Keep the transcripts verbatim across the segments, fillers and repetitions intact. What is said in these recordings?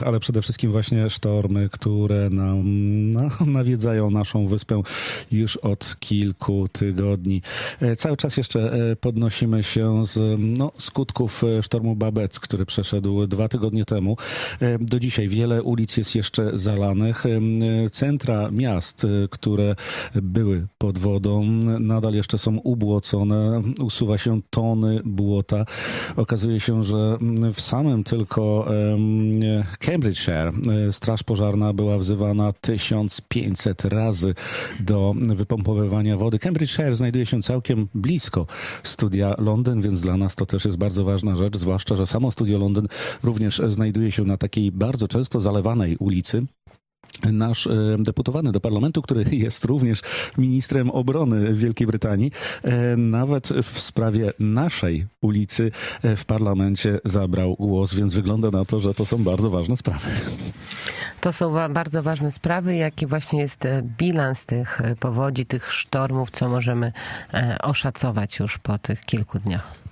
ale przede wszystkim właśnie sztormy, które nam no, nawiedzają naszą wyspę już od kilku tygodni. Cały czas jeszcze podnosimy się z no, skutków sztormu Babette, który przeszedł dwa tygodnie temu. Do dzisiaj wiele ulic jest jeszcze zalanych. Centra miast, które były pod wodą, nadal jeszcze są ubłocone. Usuwa się tony błota. Okazuje się, że w samym tylko Cambridgeshire straż pożarna była wzywana tysiąc pięćset razy do wypompowywania wody. Cambridgeshire znajduje się całkiem blisko Studia Londyn, więc dla nas to też jest bardzo ważna rzecz, zwłaszcza, że samo Studio Londyn również znajduje się na takiej bardzo często zalewanej ulicy. Nasz deputowany do parlamentu, który jest również ministrem obrony Wielkiej Brytanii, nawet w sprawie naszej ulicy w parlamencie zabrał głos, więc wygląda na to, że to są bardzo ważne sprawy. To są wa- bardzo ważne sprawy. Jaki właśnie jest bilans tych powodzi, tych sztormów, co możemy oszacować już po tych kilku dniach?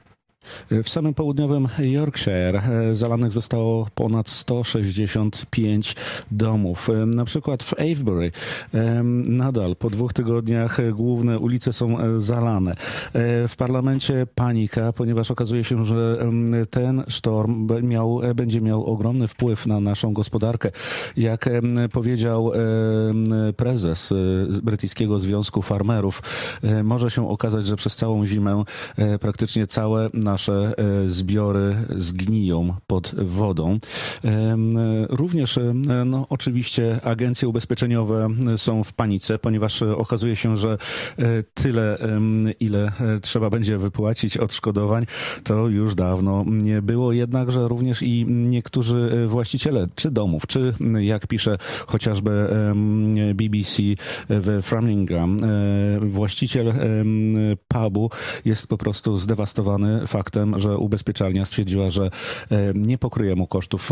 W samym południowym Yorkshire zalanych zostało ponad sto sześćdziesiąt pięć domów. Na przykład w Avebury nadal po dwóch tygodniach główne ulice są zalane. W parlamencie panika, ponieważ okazuje się, że ten sztorm miał, będzie miał ogromny wpływ na naszą gospodarkę. Jak powiedział prezes Brytyjskiego Związku Farmerów, może się okazać, że przez całą zimę praktycznie całe nasze Nasze zbiory zgniją pod wodą. Również no, oczywiście agencje ubezpieczeniowe są w panice, ponieważ okazuje się, że tyle, ile trzeba będzie wypłacić odszkodowań, to już dawno nie było. Jednakże również i niektórzy właściciele czy domów, czy jak pisze chociażby B B C w Framingham, właściciel pubu jest po prostu zdewastowany faktem, że ubezpieczalnia stwierdziła, że nie pokryje mu kosztów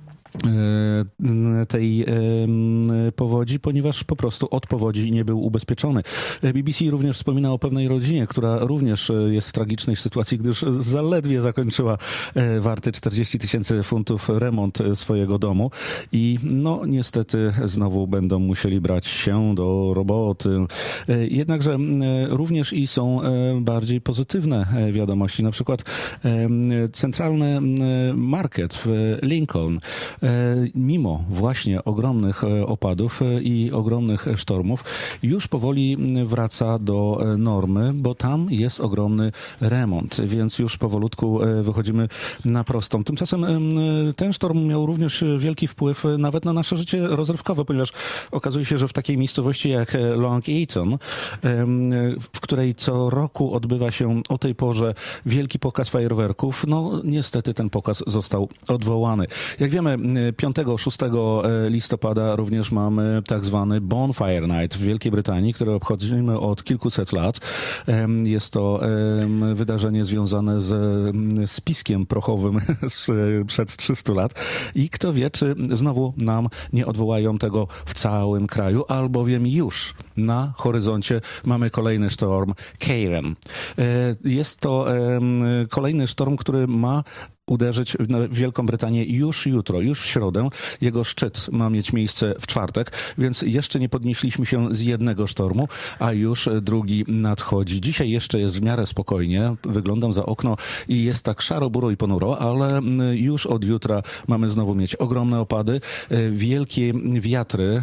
tej powodzi, ponieważ po prostu od powodzi nie był ubezpieczony. B B C również wspomina o pewnej rodzinie, która również jest w tragicznej sytuacji, gdyż zaledwie zakończyła warty czterdzieści tysięcy funtów remont swojego domu i no niestety znowu będą musieli brać się do roboty. Jednakże również i są bardziej pozytywne wiadomości. Na przykład centralny market w Lincoln mimo właśnie ogromnych opadów i ogromnych sztormów już powoli wraca do normy, bo tam jest ogromny remont, więc już powolutku wychodzimy na prostą. Tymczasem ten sztorm miał również wielki wpływ nawet na nasze życie rozrywkowe, ponieważ okazuje się, że w takiej miejscowości jak Long Eaton, w której co roku odbywa się o tej porze wielki pokaz fajerwerków, no niestety ten pokaz został odwołany. Jak wiemy, piątego szóstego listopada również mamy tak zwany Bonfire Night w Wielkiej Brytanii, które obchodzimy od kilkuset lat. Jest to wydarzenie związane z spiskiem prochowym sprzed trzystu lat i kto wie, czy znowu nam nie odwołają tego w całym kraju, albowiem już na horyzoncie mamy kolejny sztorm Ciarán. Jest to kolejny sztorm, który ma uderzyć w Wielką Brytanię już jutro, już w środę. Jego szczyt ma mieć miejsce w czwartek, więc jeszcze nie podnieśliśmy się z jednego sztormu, a już drugi nadchodzi. Dzisiaj jeszcze jest w miarę spokojnie. Wyglądam za okno i jest tak szaro, buro i ponuro, ale już od jutra mamy znowu mieć ogromne opady, wielkie wiatry.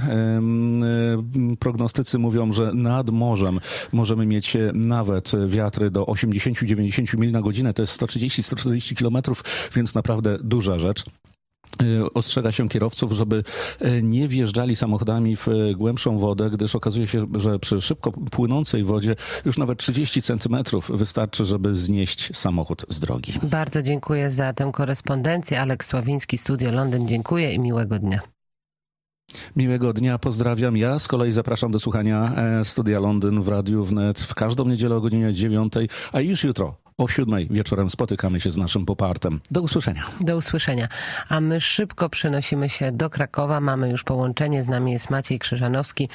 Prognostycy mówią, że nad morzem możemy mieć nawet wiatry do osiemdziesiąt do dziewięćdziesięciu mil na godzinę. To jest sto trzydzieści do stu czterdziestu kilometrów, więc naprawdę duża rzecz. Ostrzega się kierowców, żeby nie wjeżdżali samochodami w głębszą wodę, gdyż okazuje się, że przy szybko płynącej wodzie już nawet trzydzieści centymetrów wystarczy, żeby znieść samochód z drogi. Bardzo dziękuję za tę korespondencję. Aleks Sławiński, Studio Londyn. Dziękuję i miłego dnia. Miłego dnia, pozdrawiam. Ja z kolei zapraszam do słuchania Studia Londyn w Radiu Wnet w każdą niedzielę o godzinie dziewiątej, a już jutro o siódmej wieczorem spotykamy się z naszym popartem. Do usłyszenia. Do usłyszenia. A my szybko przenosimy się do Krakowa. Mamy już połączenie. Z nami jest Maciej Krzyżanowski,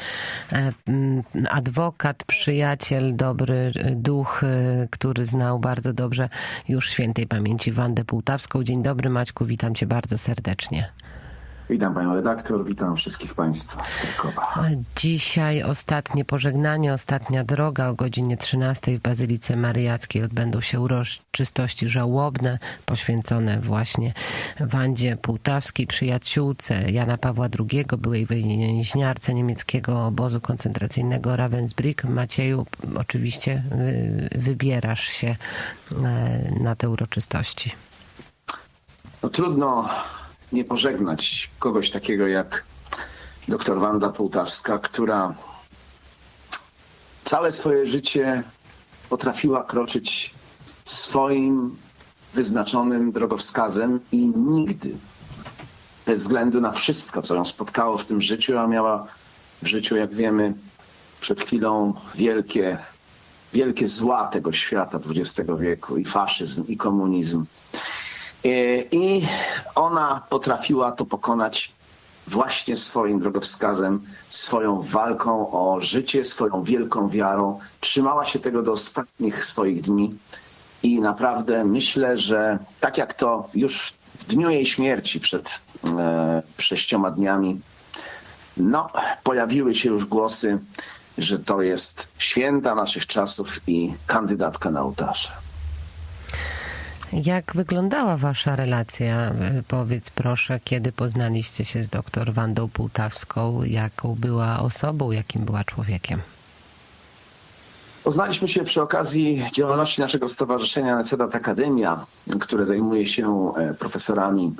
adwokat, przyjaciel, dobry duch, który znał bardzo dobrze już świętej pamięci Wandę Półtawską. Dzień dobry, Maćku, witam cię bardzo serdecznie. Witam panią redaktor, witam wszystkich państwa z Krakowa. Dzisiaj ostatnie pożegnanie, ostatnia droga o godzinie trzynastej w Bazylice Mariackiej odbędą się uroczystości żałobne poświęcone właśnie Wandzie Pułtawskiej, przyjaciółce Jana Pawła drugiego, byłej więźniarce niemieckiego obozu koncentracyjnego Ravensbrück. Macieju, oczywiście wybierasz się na te uroczystości. No, trudno nie pożegnać kogoś takiego jak doktor Wanda Pułtawska, która całe swoje życie potrafiła kroczyć swoim wyznaczonym drogowskazem i nigdy, bez względu na wszystko, co ją spotkało w tym życiu, a miała w życiu, jak wiemy, przed chwilą wielkie, wielkie zła tego świata dwudziestego wieku, i faszyzm, i komunizm. I ona potrafiła to pokonać właśnie swoim drogowskazem, swoją walką o życie, swoją wielką wiarą. Trzymała się tego do ostatnich swoich dni i naprawdę myślę, że tak jak to już w dniu jej śmierci przed e, sześcioma dniami, no, pojawiły się już głosy, że to jest święta naszych czasów i kandydatka na ołtarze. Jak wyglądała wasza relacja? Powiedz proszę, kiedy poznaliście się z doktor Wandą Pułtawską? Jaką była osobą, jakim była człowiekiem? Poznaliśmy się przy okazji działalności naszego stowarzyszenia Necedat Akademia, które zajmuje się profesorami,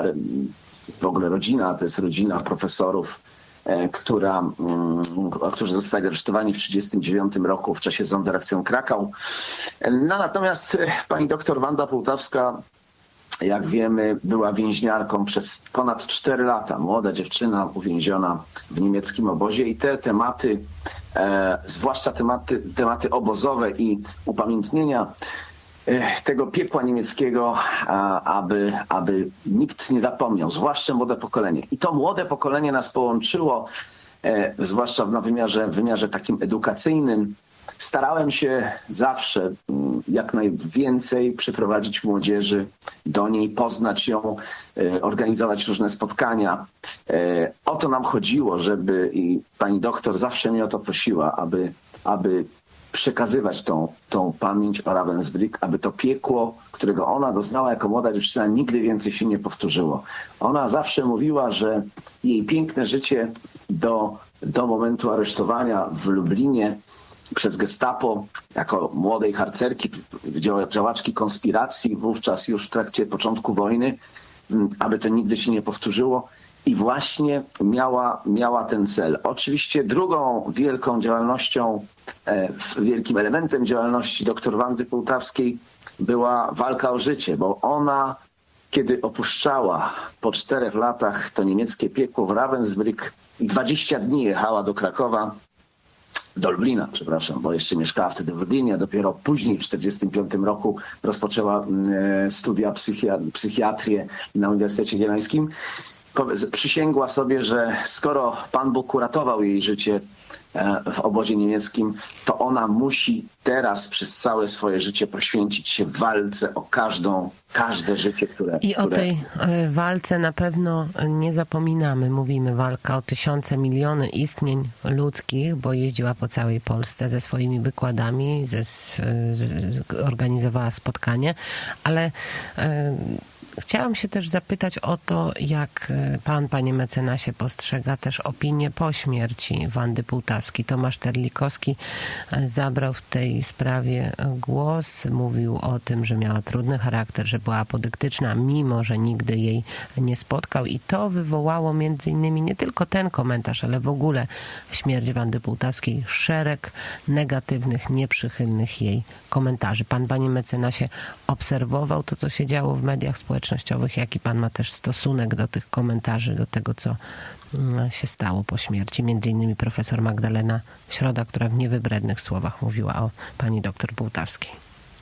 w ogóle rodzina, to jest rodzina profesorów, która, którzy zostali aresztowani w tysiąc dziewięćset trzydziestym dziewiątym roku w czasie Sonderakcją Krakau. No, natomiast pani doktor Wanda Pułtawska, jak wiemy, była więźniarką przez ponad cztery lata. Młoda dziewczyna uwięziona w niemieckim obozie i te tematy, e, zwłaszcza tematy, tematy obozowe i upamiętnienia tego piekła niemieckiego, aby, aby nikt nie zapomniał, zwłaszcza młode pokolenie. I to młode pokolenie nas połączyło, e, zwłaszcza na wymiarze, wymiarze takim edukacyjnym. Starałem się zawsze jak najwięcej przyprowadzić młodzieży do niej, poznać ją, e, organizować różne spotkania. E, o to nam chodziło, żeby, i pani doktor zawsze mnie o to prosiła, aby, aby przekazywać tą, tą pamięć o Ravensbrück, aby to piekło, którego ona doznała jako młoda dziewczyna, nigdy więcej się nie powtórzyło. Ona zawsze mówiła, że jej piękne życie do, do momentu aresztowania w Lublinie przez Gestapo jako młodej harcerki, działaczki konspiracji, wówczas już w trakcie początku wojny, aby to nigdy się nie powtórzyło. I właśnie miała, miała ten cel. Oczywiście drugą wielką działalnością, wielkim elementem działalności doktor Wandy Pułtawskiej była walka o życie, bo ona, kiedy opuszczała po czterech latach to niemieckie piekło w Ravensbrück i dwadzieścia dni jechała do Krakowa, do Lublina, przepraszam, bo jeszcze mieszkała wtedy w Lublinie, a dopiero później w tysiąc dziewięćset czterdziestym piątym roku rozpoczęła studia psychiat- psychiatrię na Uniwersytecie Wielańskim. Przysięgła sobie, że skoro Pan Bóg uratował jej życie w obozie niemieckim, to ona musi teraz przez całe swoje życie poświęcić się w walce o każdą, każde życie, które... I o które... tej walce na pewno nie zapominamy. Mówimy walka o tysiące, miliony istnień ludzkich, bo jeździła po całej Polsce ze swoimi wykładami, ze, z, organizowała spotkanie, ale... Chciałam się też zapytać o to, jak pan, panie mecenasie, postrzega też opinię po śmierci Wandy Pułtawskiej. Tomasz Terlikowski zabrał w tej sprawie głos, mówił o tym, że miała trudny charakter, że była apodyktyczna, mimo że nigdy jej nie spotkał, i to wywołało między innymi nie tylko ten komentarz, ale w ogóle śmierć Wandy Pułtawskiej szereg negatywnych, nieprzychylnych jej komentarzy. Pan, panie mecenasie, obserwował to, co się działo w mediach społecznościowych, jaki pan ma też stosunek do tych komentarzy, do tego, co się stało po śmierci. Między innymi profesor Magdalena Środa, która w niewybrednych słowach mówiła o pani doktor Pułtawskiej.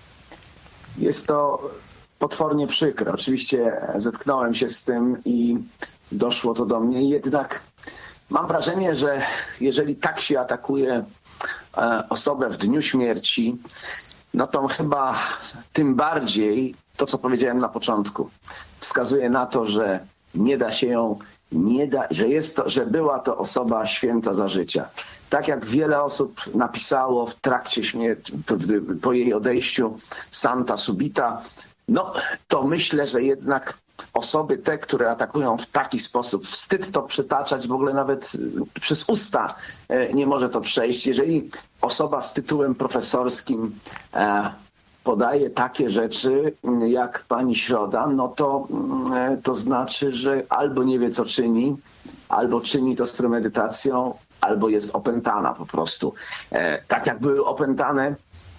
Jest to potwornie przykre. Oczywiście zetknąłem się z tym i doszło to do mnie. Jednak mam wrażenie, że jeżeli tak się atakuje osobę w dniu śmierci, no to chyba tym bardziej to, co powiedziałem na początku, wskazuje na to, że nie da się ją, nie da, że jest to, że była to osoba święta za życia. Tak jak wiele osób napisało w trakcie śmierci, po jej odejściu, Santa Subita, no to myślę, że jednak osoby te, które atakują w taki sposób, wstyd to przytaczać, w ogóle nawet przez usta nie może to przejść. Jeżeli osoba z tytułem profesorskim e, podaje takie rzeczy jak pani Środa, no to, e, to znaczy, że albo nie wie, co czyni, albo czyni to z premedytacją, albo jest opętana po prostu. E, tak jak były opętane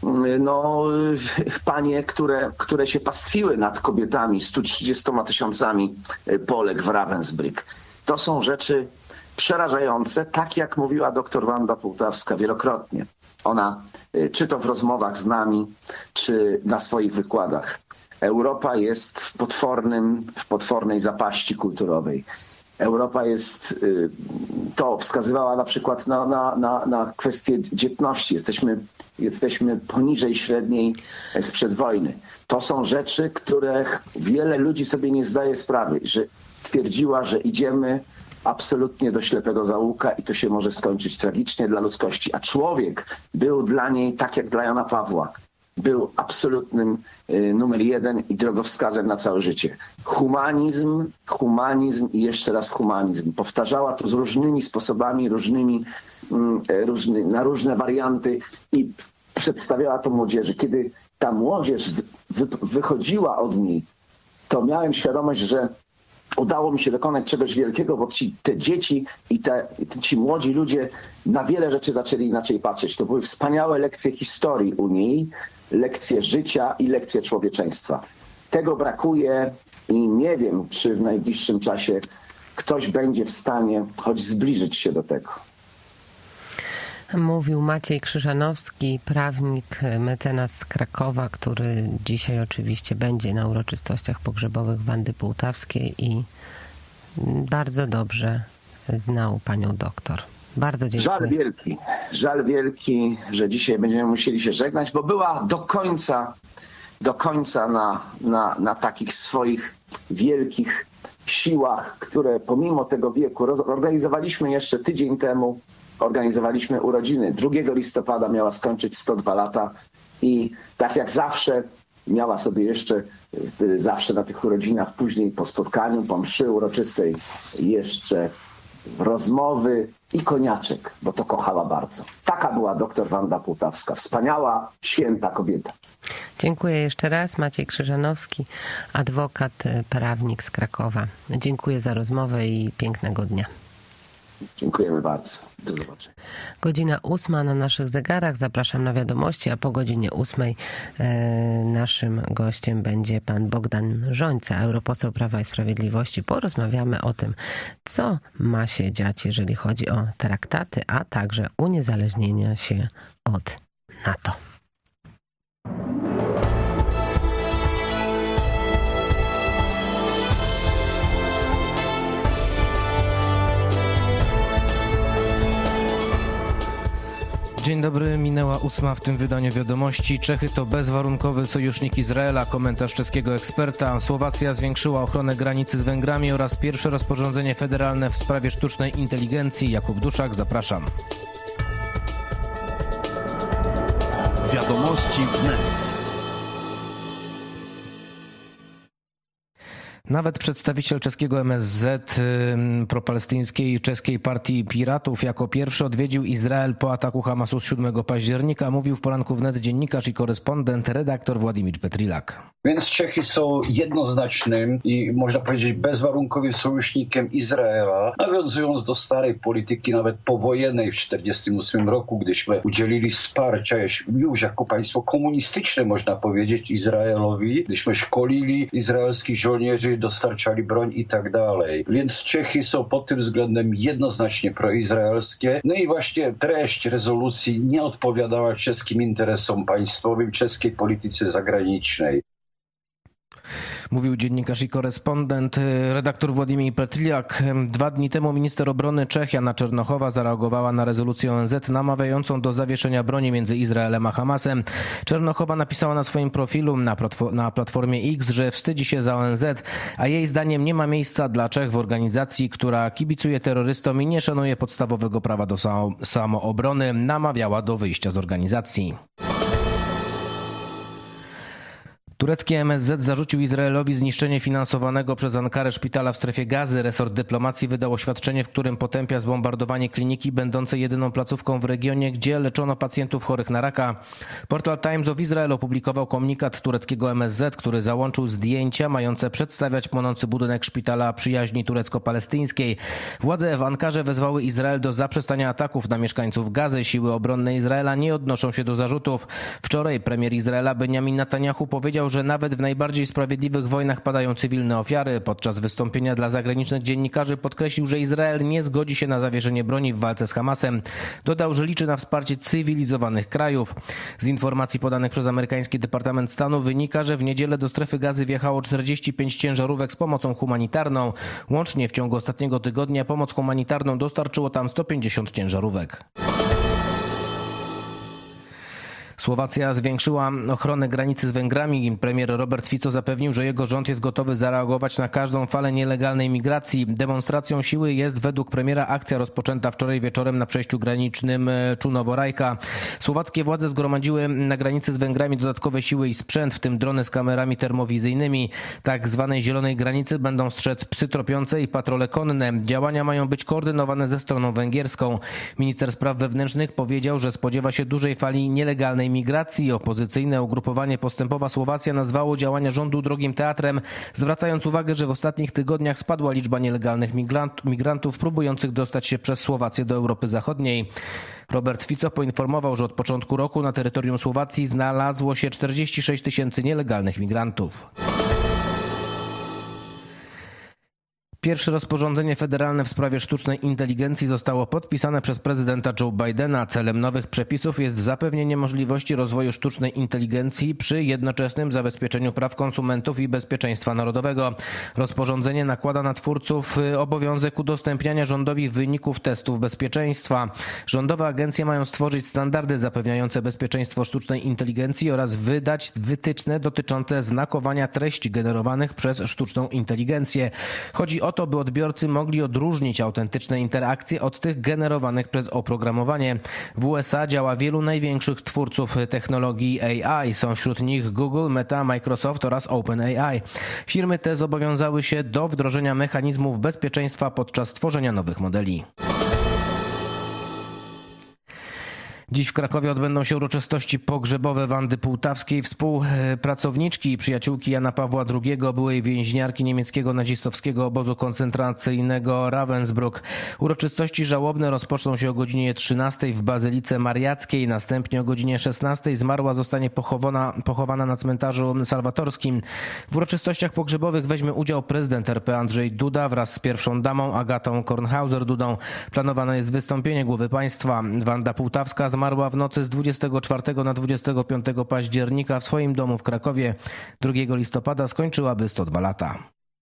no, panie, które, które się pastwiły nad kobietami, stu trzydziestoma tysiącami Polek w Ravensbrück. To są rzeczy przerażające, tak jak mówiła doktor Wanda Pułtawska wielokrotnie. Ona, czy to w rozmowach z nami, czy na swoich wykładach. Europa jest w potwornym, w potwornej zapaści kulturowej. Europa jest, to wskazywała na przykład na, na, na, na kwestię dzietności. Jesteśmy, jesteśmy poniżej średniej sprzed wojny. To są rzeczy, których wiele ludzi sobie nie zdaje sprawy, że twierdziła, że idziemy absolutnie do ślepego zaułka i to się może skończyć tragicznie dla ludzkości. A człowiek był dla niej tak jak dla Jana Pawła. Był absolutnym y, numer jeden i drogowskazem na całe życie. Humanizm, humanizm i jeszcze raz humanizm. Powtarzała to z różnymi sposobami, różnymi, y, różny, na różne warianty i przedstawiała to młodzieży. Kiedy ta młodzież wy, wy, wychodziła od niej, to miałem świadomość, że udało mi się dokonać czegoś wielkiego, bo ci, te dzieci i te, ci młodzi ludzie na wiele rzeczy zaczęli inaczej patrzeć. To były wspaniałe lekcje historii Unii, lekcje życia i lekcje człowieczeństwa. Tego brakuje i nie wiem, czy w najbliższym czasie ktoś będzie w stanie choć zbliżyć się do tego. Mówił Maciej Krzyżanowski, prawnik, mecenas z Krakowa, który dzisiaj oczywiście będzie na uroczystościach pogrzebowych Wandy Pułtawskiej i bardzo dobrze znał panią doktor. Bardzo dziękuję. Żal wielki, żal wielki, że dzisiaj będziemy musieli się żegnać, bo była do końca, do końca na, na, na takich swoich wielkich siłach, które pomimo tego wieku organizowaliśmy jeszcze tydzień temu. Organizowaliśmy urodziny. drugiego listopada miała skończyć sto dwa lata i tak jak zawsze miała sobie jeszcze zawsze na tych urodzinach, później po spotkaniu, po mszy uroczystej jeszcze rozmowy i koniaczek, bo to kochała bardzo. Taka była doktor Wanda Pułtawska. Wspaniała, święta kobieta. Dziękuję jeszcze raz. Maciej Krzyżanowski, adwokat, prawnik z Krakowa. Dziękuję za rozmowę i pięknego dnia. Dziękujemy bardzo. Do zobaczenia. Godzina ósma na naszych zegarach. Zapraszam na wiadomości, a po godzinie ósmej e, naszym gościem będzie pan Bogdan Rzońca, europoseł Prawa i Sprawiedliwości. Porozmawiamy o tym, co ma się dziać, jeżeli chodzi o traktaty, a także uniezależnienia się od NATO. Dzień dobry, minęła ósma w tym wydaniu wiadomości. Czechy to bezwarunkowy sojusznik Izraela, komentarz czeskiego eksperta. Słowacja zwiększyła ochronę granicy z Węgrami oraz pierwsze rozporządzenie federalne w sprawie sztucznej inteligencji. Jakub Duszak, zapraszam. Wiadomości wnet. Nawet przedstawiciel czeskiego M S Z, propalestyńskiej czeskiej partii Piratów, jako pierwszy odwiedził Izrael po ataku Hamasu z siódmego października, mówił w poranku wnet dziennikarz i korespondent, redaktor Władimir Petrilak. Więc Czechy są jednoznacznym i można powiedzieć bezwarunkowym sojusznikiem Izraela, nawiązując do starej polityki nawet powojennej w tysiąc dziewięćset czterdziestym ósmym roku, gdyśmy udzielili wsparcia już jako państwo komunistyczne, można powiedzieć, Izraelowi, gdyśmy szkolili izraelskich żołnierzy, dostarczali broń i tak dalej. Więc Czechy są pod tym względem jednoznacznie proizraelskie. No i właśnie treść rezolucji nie odpowiadała czeskim interesom państwowym, czeskiej polityce zagranicznej. Mówił dziennikarz i korespondent, redaktor Władimir Petriak. Dwa dni temu minister obrony Czech Jana Czernochowa zareagowała na rezolucję O N Z namawiającą do zawieszenia broni między Izraelem a Hamasem. Czernochowa napisała na swoim profilu na, platform- na platformie X, że wstydzi się za O N Z, a jej zdaniem nie ma miejsca dla Czech w organizacji, która kibicuje terrorystom i nie szanuje podstawowego prawa do samo- samoobrony. Namawiała do wyjścia z organizacji. Turecki M S Z zarzucił Izraelowi zniszczenie finansowanego przez Ankarę szpitala w strefie Gazy. Resort dyplomacji wydał oświadczenie, w którym potępia zbombardowanie kliniki będącej jedyną placówką w regionie, gdzie leczono pacjentów chorych na raka. Portal Times of Israel opublikował komunikat tureckiego M S Z, który załączył zdjęcia mające przedstawiać płonący budynek szpitala przyjaźni turecko-palestyńskiej. Władze w Ankarze wezwały Izrael do zaprzestania ataków na mieszkańców Gazy. Siły obronne Izraela nie odnoszą się do zarzutów. Wczoraj premier Izraela Benjamin Netanyahu powiedział, że nawet w najbardziej sprawiedliwych wojnach padają cywilne ofiary. Podczas wystąpienia dla zagranicznych dziennikarzy podkreślił, że Izrael nie zgodzi się na zawieszenie broni w walce z Hamasem. Dodał, że liczy na wsparcie cywilizowanych krajów. Z informacji podanych przez amerykański Departament Stanu wynika, że w niedzielę do strefy Gazy wjechało czterdzieści pięć ciężarówek z pomocą humanitarną. Łącznie w ciągu ostatniego tygodnia pomoc humanitarną dostarczyło tam sto pięćdziesiąt ciężarówek. Słowacja zwiększyła ochronę granicy z Węgrami. Premier Robert Fico zapewnił, że jego rząd jest gotowy zareagować na każdą falę nielegalnej migracji. Demonstracją siły jest według premiera akcja rozpoczęta wczoraj wieczorem na przejściu granicznym Czunowo-Rajka. Słowackie władze zgromadziły na granicy z Węgrami dodatkowe siły i sprzęt, w tym drony z kamerami termowizyjnymi. Tak zwanej zielonej granicy będą strzec psy tropiące i patrole konne. Działania mają być koordynowane ze stroną węgierską. Minister spraw wewnętrznych powiedział, że spodziewa się dużej fali nielegalnej migracji. Opozycyjne ugrupowanie Postępowa Słowacja nazwało działania rządu drugim teatrem, zwracając uwagę, że w ostatnich tygodniach spadła liczba nielegalnych migrant, migrantów próbujących dostać się przez Słowację do Europy Zachodniej. Robert Fico poinformował, że od początku roku na terytorium Słowacji znalazło się czterdzieści sześć tysięcy nielegalnych migrantów. Pierwsze rozporządzenie federalne w sprawie sztucznej inteligencji zostało podpisane przez prezydenta Joe Bidena. Celem nowych przepisów jest zapewnienie możliwości rozwoju sztucznej inteligencji przy jednoczesnym zabezpieczeniu praw konsumentów i bezpieczeństwa narodowego. Rozporządzenie nakłada na twórców obowiązek udostępniania rządowi wyników testów bezpieczeństwa. Rządowe agencje mają stworzyć standardy zapewniające bezpieczeństwo sztucznej inteligencji oraz wydać wytyczne dotyczące znakowania treści generowanych przez sztuczną inteligencję. Chodzi o to, by odbiorcy mogli odróżnić autentyczne interakcje od tych generowanych przez oprogramowanie. W U S A działa wielu największych twórców technologii A I. Są wśród nich Google, Meta, Microsoft oraz OpenAI. Firmy te zobowiązały się do wdrożenia mechanizmów bezpieczeństwa podczas tworzenia nowych modeli. Dziś w Krakowie odbędą się uroczystości pogrzebowe Wandy Pułtawskiej, współpracowniczki i przyjaciółki Jana Pawła drugiego, byłej więźniarki niemieckiego nazistowskiego obozu koncentracyjnego Ravensbrück. Uroczystości żałobne rozpoczną się o godzinie trzynastej w Bazylice Mariackiej. Następnie o godzinie szesnastej zmarła zostanie pochowana, pochowana na cmentarzu salwatorskim. W uroczystościach pogrzebowych weźmie udział prezydent R P Andrzej Duda wraz z pierwszą damą Agatą Kornhauser-Dudą. Planowane jest wystąpienie głowy państwa. Wanda Pułtawska zmarła w nocy z dwudziestego czwartego na dwudziestego piątego października w swoim domu w Krakowie. drugiego listopada skończyłaby sto dwa lata.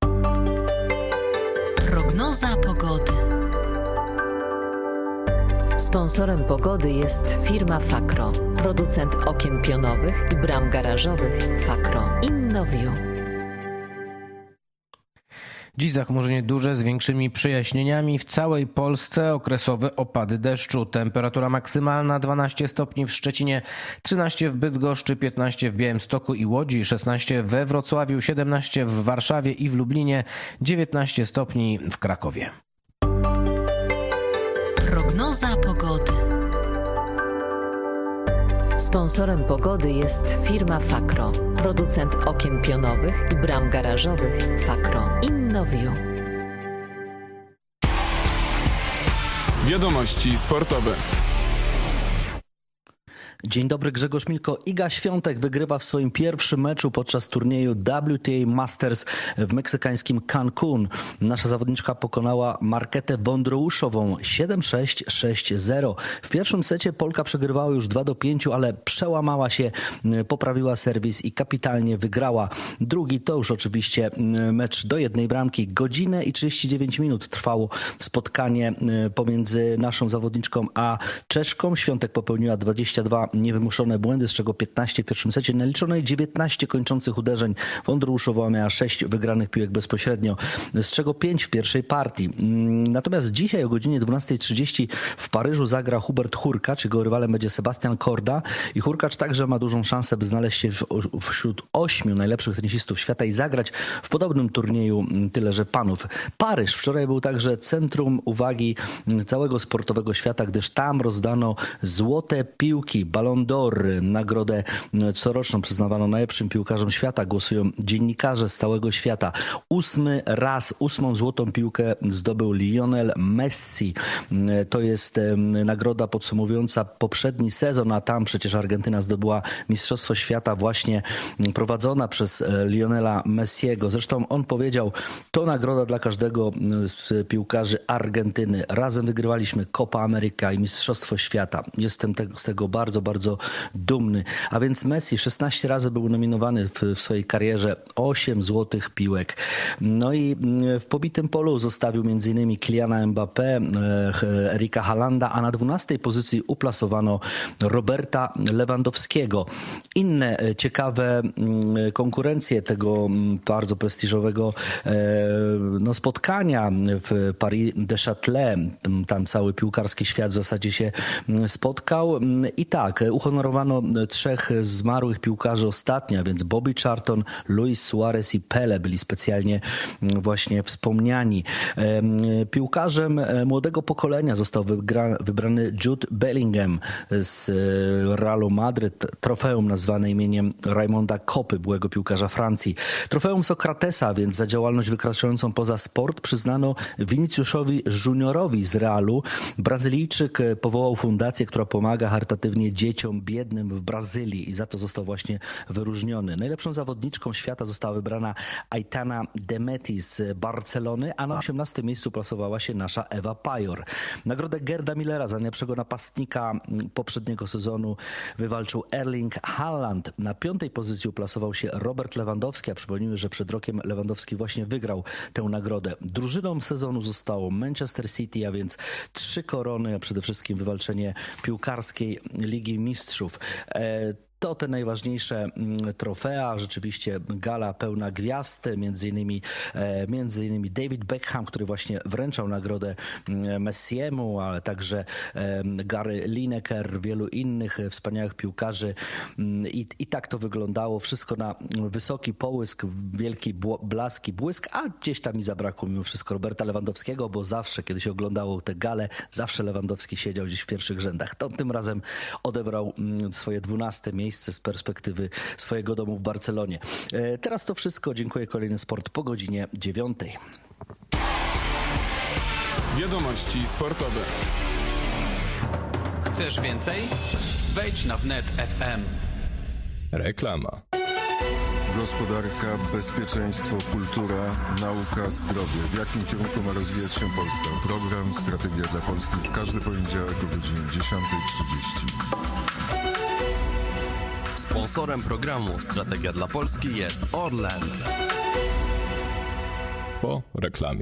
Prognoza pogody. Sponsorem pogody jest firma Fakro, producent okien pionowych i bram garażowych. Fakro Innoview. Dziś zachmurzenie duże z większymi przejaśnieniami. W całej Polsce okresowe opady deszczu. Temperatura maksymalna dwanaście stopni w Szczecinie, trzynaście w Bydgoszczy, piętnaście w Białymstoku i Łodzi, szesnaście we Wrocławiu, siedemnaście w Warszawie i w Lublinie, dziewiętnaście stopni w Krakowie. Prognoza pogody. Sponsorem pogody jest firma Fakro, producent okien pionowych i bram garażowych. Fakro Innoview. Wiadomości sportowe. Dzień dobry, Grzegorz Milko. Iga Świątek wygrywa w swoim pierwszym meczu podczas turnieju W T A Masters w meksykańskim Cancun. Nasza zawodniczka pokonała Marketę Wondrouszową siedem sześć, sześć zero. W pierwszym secie Polka przegrywała już dwa do pięciu, ale przełamała się, poprawiła serwis i kapitalnie wygrała. Drugi to już oczywiście mecz do jednej bramki. Godzinę i trzydzieści dziewięć minut trwało spotkanie pomiędzy naszą zawodniczką a Czeszką. Świątek popełniła dwadzieścia dwa niewymuszone błędy, z czego piętnaście w pierwszym secie. Naliczono dziewiętnaście kończących uderzeń. Wondrouszowa miała sześć wygranych piłek bezpośrednio, z czego pięć w pierwszej partii. Natomiast dzisiaj o godzinie dwunastej trzydzieści w Paryżu zagra Hubert Hurkacz. Jego rywalem będzie Sebastian Korda i Hurkacz także ma dużą szansę, by znaleźć się w, wśród ośmiu najlepszych tenisistów świata i zagrać w podobnym turnieju tyle, że panów. Paryż wczoraj był także centrum uwagi całego sportowego świata, gdyż tam rozdano złote piłki, Ballon d'Or, nagrodę coroczną przyznawaną najlepszym piłkarzom świata. Głosują dziennikarze z całego świata. Ósmy raz, ósmą złotą piłkę zdobył Lionel Messi. To jest nagroda podsumowująca poprzedni sezon, a tam przecież Argentyna zdobyła Mistrzostwo Świata właśnie prowadzona przez Lionela Messiego. Zresztą on powiedział, to nagroda dla każdego z piłkarzy Argentyny. Razem wygrywaliśmy Copa America i Mistrzostwo Świata. Jestem z tego bardzo, bardzo dumny. A więc Messi szesnaście razy był nominowany w, w swojej karierze, osiem złotych piłek. No i w pobitym polu zostawił m.in. Kyliana Mbappé, Erika Haalanda, a na dwunastej pozycji uplasowano Roberta Lewandowskiego. Inne ciekawe konkurencje tego bardzo prestiżowego no, spotkania w Paris de Châtelet. Tam cały piłkarski świat w zasadzie się spotkał. I tak, uhonorowano trzech zmarłych piłkarzy ostatnio, więc Bobby Charlton, Luis Suarez i Pele byli specjalnie właśnie wspomniani. Piłkarzem młodego pokolenia został wygra, wybrany Jude Bellingham z Realu Madryt. Trofeum nazwane imieniem Raymonda Koppy, byłego piłkarza Francji. Trofeum Sokratesa, więc za działalność wykraczającą poza sport, przyznano Viniciuszowi Juniorowi z Realu. Brazylijczyk powołał fundację, która pomaga charytatywnie dzieciom biednym w Brazylii i za to został właśnie wyróżniony. Najlepszą zawodniczką świata została wybrana Aitana Demeti z Barcelony, a na osiemnastym miejscu plasowała się nasza Ewa Pajor. Nagrodę Gerda Millera za najlepszego napastnika poprzedniego sezonu wywalczył Erling Haaland. Na piątej pozycji uplasował się Robert Lewandowski, a przypomnijmy, że przed rokiem Lewandowski właśnie wygrał tę nagrodę. Drużyną sezonu zostało Manchester City, a więc trzy korony, a przede wszystkim wywalczenie piłkarskiej Ligi Mistrzów. To te najważniejsze trofea, rzeczywiście gala pełna gwiazd, między innymi, między innymi David Beckham, który właśnie wręczał nagrodę Messiemu, ale także Gary Lineker, wielu innych wspaniałych piłkarzy. I, i tak to wyglądało, wszystko na wysoki połysk, wielki blask i błysk, a gdzieś tam mi zabrakło mimo wszystko Roberta Lewandowskiego, bo zawsze, kiedy się oglądało te gale, zawsze Lewandowski siedział gdzieś w pierwszych rzędach. To tym razem odebrał swoje dwunaste miejsce z perspektywy swojego domu w Barcelonie. Teraz to wszystko. Dziękuję. Kolejny sport po godzinie dziewiątej. Wiadomości sportowe. Chcesz więcej? Wejdź na wnet kropka f m. Reklama. Gospodarka, bezpieczeństwo, kultura, nauka, zdrowie. W jakim kierunku ma rozwijać się Polska? Program Strategia dla Polski w każdy poniedziałek o godzinie dziesiątej trzydzieści. Sponsorem programu Strategia dla Polski jest Orlen. Po reklamie.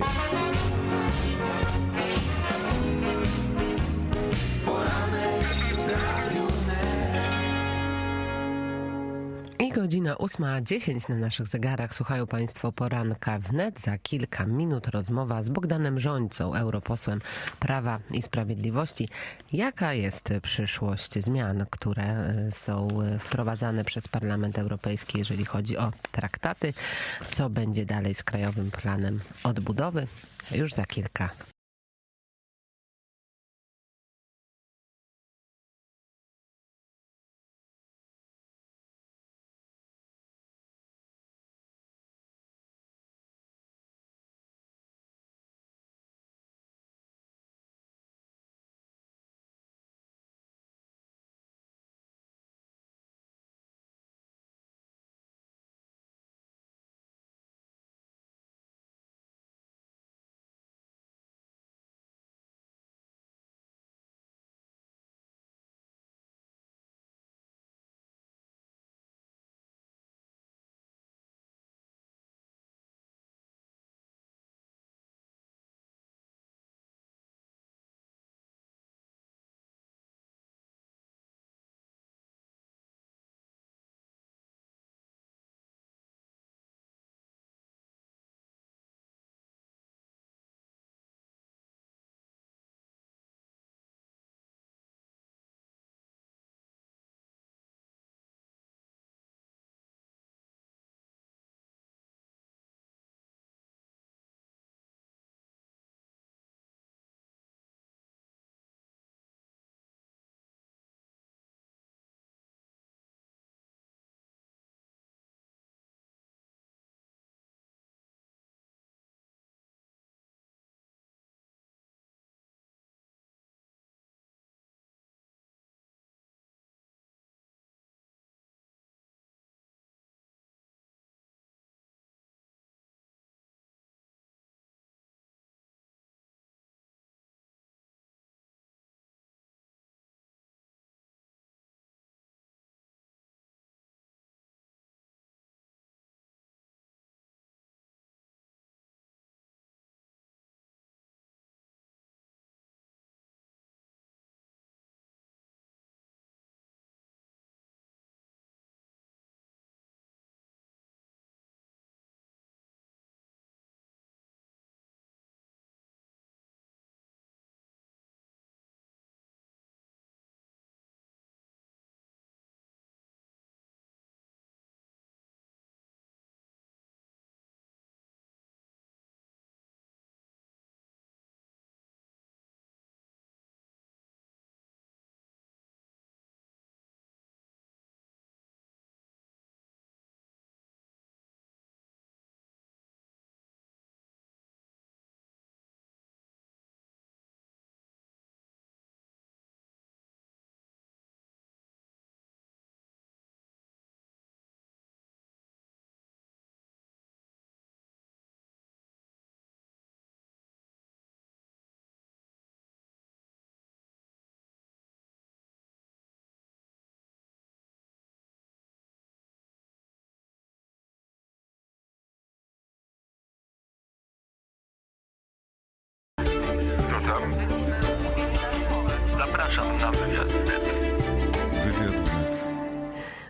I godzina ósma dziesięć na naszych zegarach. Słuchają Państwo poranka wnet. Za kilka minut rozmowa z Bogdanem Rzońcą, europosłem Prawa i Sprawiedliwości. Jaka jest przyszłość zmian, które są wprowadzane przez Parlament Europejski, jeżeli chodzi o traktaty? Co będzie dalej z Krajowym Planem Odbudowy? Już za kilka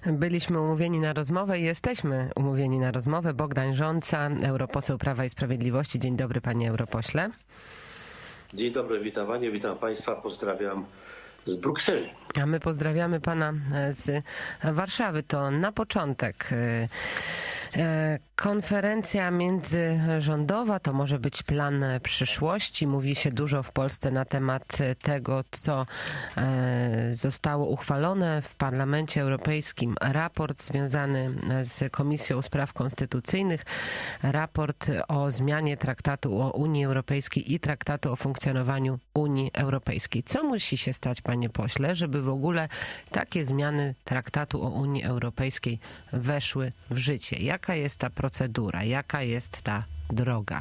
Byliśmy umówieni na rozmowę i jesteśmy umówieni na rozmowę. Bogdan Rzońca, europoseł Prawa i Sprawiedliwości. Dzień dobry, panie europośle. Dzień dobry, witam panie, witam państwa, pozdrawiam z Brukseli. A my pozdrawiamy pana z Warszawy. To na początek konferencja międzyrządowa to może być plan przyszłości. Mówi się dużo w Polsce na temat tego, co zostało uchwalone w Parlamencie Europejskim. Raport związany z Komisją Spraw Konstytucyjnych, raport o zmianie Traktatu o Unii Europejskiej i Traktatu o funkcjonowaniu Unii Europejskiej. Co musi się stać, panie pośle, żeby w ogóle takie zmiany Traktatu o Unii Europejskiej weszły w życie? Jaka jest ta procedura? Jaka jest ta droga?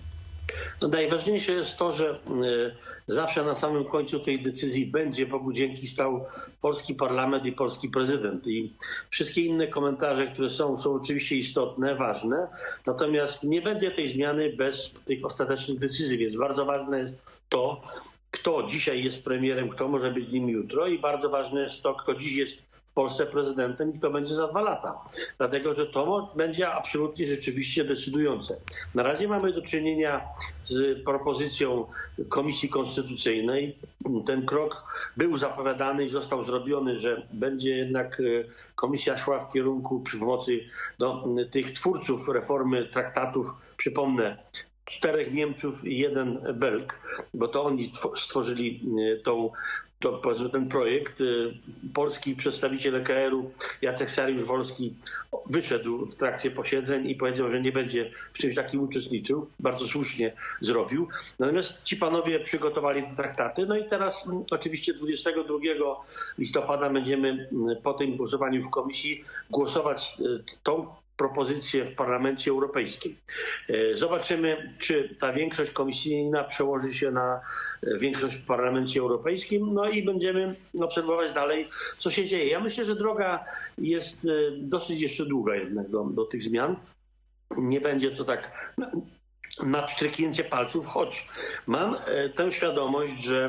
No najważniejsze jest to, że y, zawsze na samym końcu tej decyzji będzie, Bogu dzięki, stał polski parlament i polski prezydent. I wszystkie inne komentarze, które są, są oczywiście istotne, ważne, natomiast nie będzie tej zmiany bez tych ostatecznych decyzji, więc bardzo ważne jest to, kto dzisiaj jest premierem, kto może być nim jutro, i bardzo ważne jest to, kto dziś jest w Polsce prezydentem i kto będzie za dwa lata. Dlatego, że to będzie absolutnie rzeczywiście decydujące. Na razie mamy do czynienia z propozycją Komisji Konstytucyjnej. Ten krok był zapowiadany i został zrobiony, że będzie jednak komisja szła w kierunku przy pomocy do tych twórców reformy traktatów, przypomnę, czterech Niemców i jeden Belg, bo to oni stworzyli tą, to, ten projekt. Polski przedstawiciel E K R-u Jacek Saryusz-Wolski wyszedł w trakcie posiedzeń i powiedział, że nie będzie w czymś takim uczestniczył. Bardzo słusznie zrobił. Natomiast ci panowie przygotowali te traktaty. No i teraz oczywiście dwudziestego drugiego listopada będziemy po tym głosowaniu w komisji głosować tą propozycję w Parlamencie Europejskim. Zobaczymy, czy ta większość komisyjna przełoży się na większość w Parlamencie Europejskim, no i będziemy obserwować dalej, co się dzieje. Ja myślę, że droga jest dosyć jeszcze długa jednak do, do tych zmian. Nie będzie to tak na pstryknięcie palców, choć mam tę świadomość, że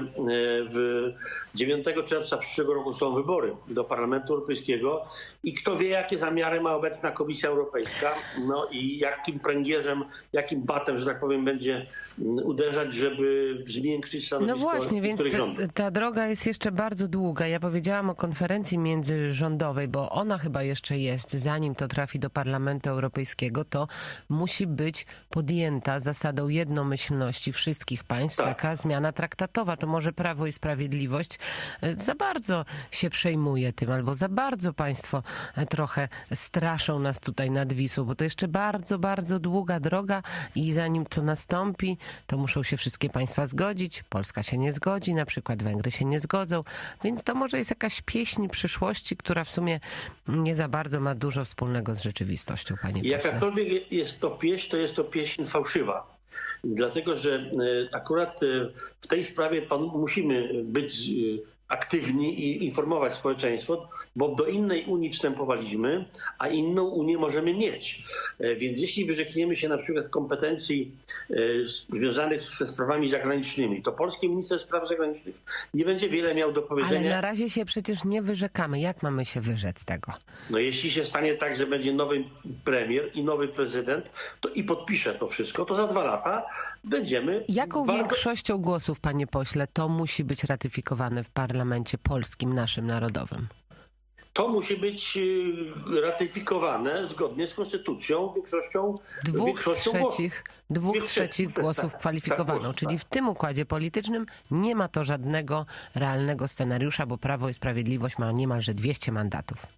w dziewiątego czerwca przyszłego roku są wybory do Parlamentu Europejskiego i kto wie, jakie zamiary ma obecna Komisja Europejska, no i jakim pręgierzem, jakim batem, że tak powiem, będzie uderzać, żeby zmiękczyć stanowisko. No właśnie, więc ta, ta droga jest jeszcze bardzo długa. Ja powiedziałam o konferencji międzyrządowej, bo ona chyba jeszcze jest, zanim to trafi do Parlamentu Europejskiego, to musi być podjęta zasadą jednomyślności wszystkich państw tak. taka zmiana traktatowa. To może Prawo i Sprawiedliwość za bardzo się przejmuje tym, albo za bardzo państwo trochę straszą nas tutaj nad Wisłą, bo to jeszcze bardzo, bardzo długa droga i zanim to nastąpi, to muszą się wszystkie państwa zgodzić. Polska się nie zgodzi, na przykład Węgry się nie zgodzą, więc to może jest jakaś pieśń przyszłości, która w sumie nie za bardzo ma dużo wspólnego z rzeczywistością, panie pośle. Jakakolwiek jest to pieśń, to jest to pieśń fałszywa. Dlatego, że akurat w tej sprawie musimy być aktywni i informować społeczeństwo, bo do innej Unii wstępowaliśmy, a inną Unię możemy mieć. Więc jeśli wyrzekniemy się na przykład kompetencji związanych ze sprawami zagranicznymi, to polski minister spraw zagranicznych nie będzie wiele miał do powiedzenia. Ale na razie się przecież nie wyrzekamy. Jak mamy się wyrzec tego? No jeśli się stanie tak, że będzie nowy premier i nowy prezydent, to i podpisze to wszystko, to za dwa lata będziemy... Jaką bardzo... większością głosów, panie pośle, to musi być ratyfikowane w parlamencie polskim, naszym narodowym? To musi być ratyfikowane zgodnie z konstytucją większością Dwóch większością trzecich, dwóch Dwóch trzecich trzecich, głosów tak, kwalifikowano. tak, Czyli tak. w tym układzie politycznym nie ma to żadnego realnego scenariusza, bo Prawo i Sprawiedliwość ma niemalże dwieście mandatów.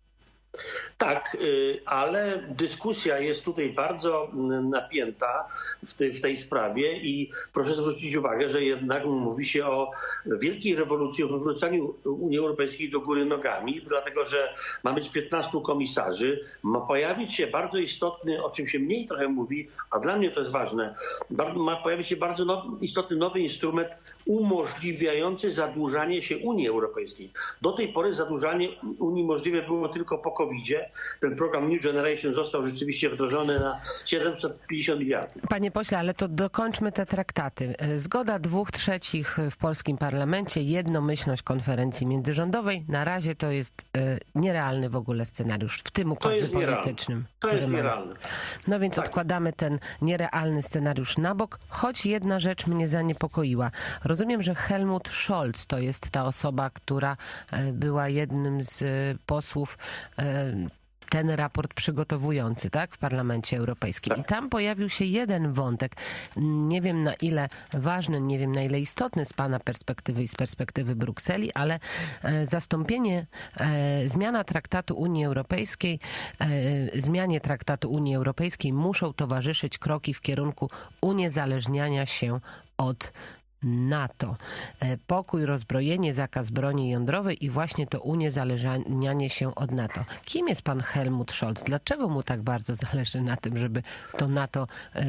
Tak, ale dyskusja jest tutaj bardzo napięta w tej, w tej sprawie i proszę zwrócić uwagę, że jednak mówi się o wielkiej rewolucji, o wywróceniu Unii Europejskiej do góry nogami, dlatego że ma być piętnastu komisarzy, ma pojawić się bardzo istotny, o czym się mniej trochę mówi, a dla mnie to jest ważne, ma pojawić się bardzo now, istotny nowy instrument umożliwiający zadłużanie się Unii Europejskiej. Do tej pory zadłużanie Unii możliwe było tylko po kowidzie. Ten program New Generation został rzeczywiście wdrożony na siedemset pięćdziesiąt miliardów. Panie pośle, ale to dokończmy te traktaty. Zgoda dwóch trzecich w polskim parlamencie, jednomyślność konferencji międzyrządowej. Na razie to jest e, nierealny w ogóle scenariusz w tym układzie to politycznym. To jest mamy. nierealne. No więc tak. odkładamy ten nierealny scenariusz na bok, choć jedna rzecz mnie zaniepokoiła. Rozumiem, że Helmut Scholz to jest ta osoba, która e, była jednym z posłów e, ten raport przygotowujący, tak, w Parlamencie Europejskim. I tam pojawił się jeden wątek, nie wiem na ile ważny, nie wiem na ile istotny z pana perspektywy i z perspektywy Brukseli, ale e, zastąpienie, e, zmiana traktatu Unii Europejskiej, e, zmianie traktatu Unii Europejskiej muszą towarzyszyć kroki w kierunku uniezależniania się od NATO. Pokój, rozbrojenie, zakaz broni jądrowej i właśnie to uniezależnianie się od NATO. Kim jest pan Helmut Scholz? Dlaczego mu tak bardzo zależy na tym, żeby to NATO y,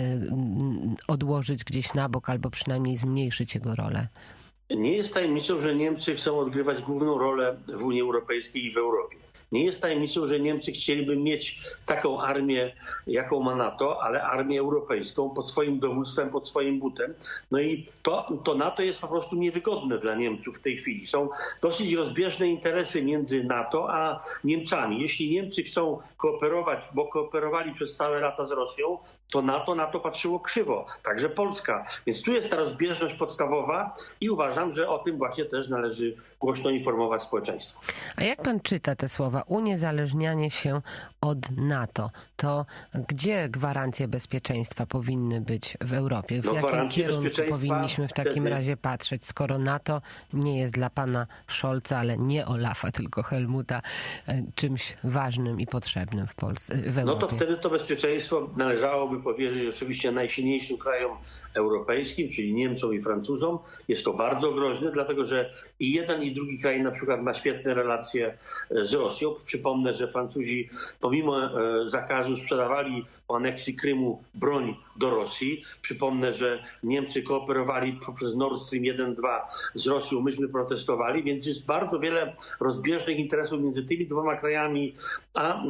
odłożyć gdzieś na bok albo przynajmniej zmniejszyć jego rolę? Nie jest tajemnicą, że Niemcy chcą odgrywać główną rolę w Unii Europejskiej i w Europie. Nie jest tajemnicą, że Niemcy chcieliby mieć taką armię, jaką ma NATO, ale armię europejską pod swoim dowództwem, pod swoim butem. No i to, to NATO jest po prostu niewygodne dla Niemców w tej chwili. Są dosyć rozbieżne interesy między NATO a Niemcami. Jeśli Niemcy chcą kooperować, bo kooperowali przez całe lata z Rosją, to NATO na to patrzyło krzywo, także Polska. Więc tu jest ta rozbieżność podstawowa i uważam, że o tym właśnie też należy głośno informować społeczeństwo. A jak pan czyta te słowa uniezależnianie się od NATO, to gdzie gwarancje bezpieczeństwa powinny być w Europie? W no, jakim kierunku powinniśmy w takim wtedy... razie patrzeć, skoro NATO nie jest dla pana Scholza, ale nie Olafa, tylko Helmuta, czymś ważnym i potrzebnym w Polsce, w Europie? No to wtedy to bezpieczeństwo należałoby powierzyć oczywiście najsilniejszym krajom europejskim, czyli Niemcom i Francuzom. Jest to bardzo groźne, dlatego że i jeden i drugi kraj na przykład ma świetne relacje z Rosją. Przypomnę, że Francuzi pomimo e, zakazu sprzedawali po aneksji Krymu broń do Rosji. Przypomnę, że Niemcy kooperowali poprzez Nord Stream jeden dwa z Rosją, myśmy protestowali, więc jest bardzo wiele rozbieżnych interesów między tymi dwoma krajami a,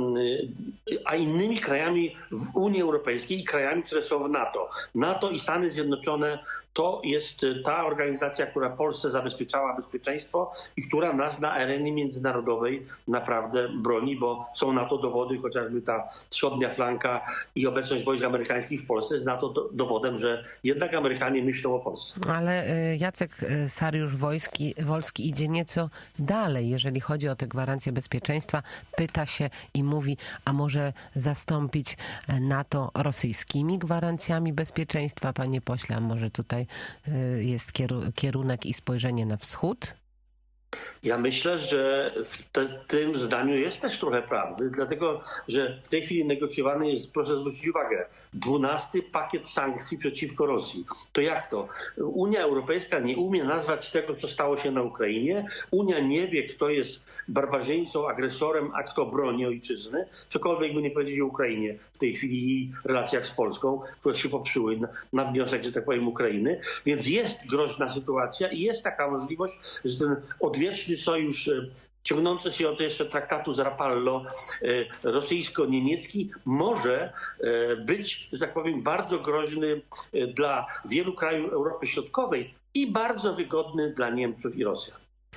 a innymi krajami w Unii Europejskiej i krajami, które są w NATO. NATO i Stany Zjednoczone to jest ta organizacja, która Polsce zabezpieczała bezpieczeństwo i która nas na arenie międzynarodowej naprawdę broni, bo są na to dowody, chociażby ta wschodnia flanka i obecność wojsk amerykańskich w Polsce jest na to dowodem, że jednak Amerykanie myślą o Polsce. Ale Jacek Sariusz-Wolski Wolski idzie nieco dalej, jeżeli chodzi o te gwarancje bezpieczeństwa. Pyta się i mówi, a może zastąpić NATO rosyjskimi gwarancjami bezpieczeństwa? Panie pośle, a może tutaj jest kierunek i spojrzenie na wschód? Ja myślę, że w te, tym zdaniu jest też trochę prawdy, dlatego że w tej chwili negocjowany jest, proszę zwrócić uwagę, dwunasty pakiet sankcji przeciwko Rosji. To jak to? Unia Europejska nie umie nazwać tego, co stało się na Ukrainie. Unia nie wie, kto jest barbarzyńcą, agresorem, a kto broni ojczyzny. Cokolwiek by nie powiedzieć o Ukrainie w tej chwili i relacjach z Polską, które się popsuły na, na wniosek, że tak powiem, Ukrainy. Więc jest groźna sytuacja i jest taka możliwość, że ten odwieczny sojusz ciągnący się od jeszcze traktatu z Rapallo rosyjsko-niemiecki może być, że tak powiem, bardzo groźny dla wielu krajów Europy Środkowej i bardzo wygodny dla Niemców i Rosjan.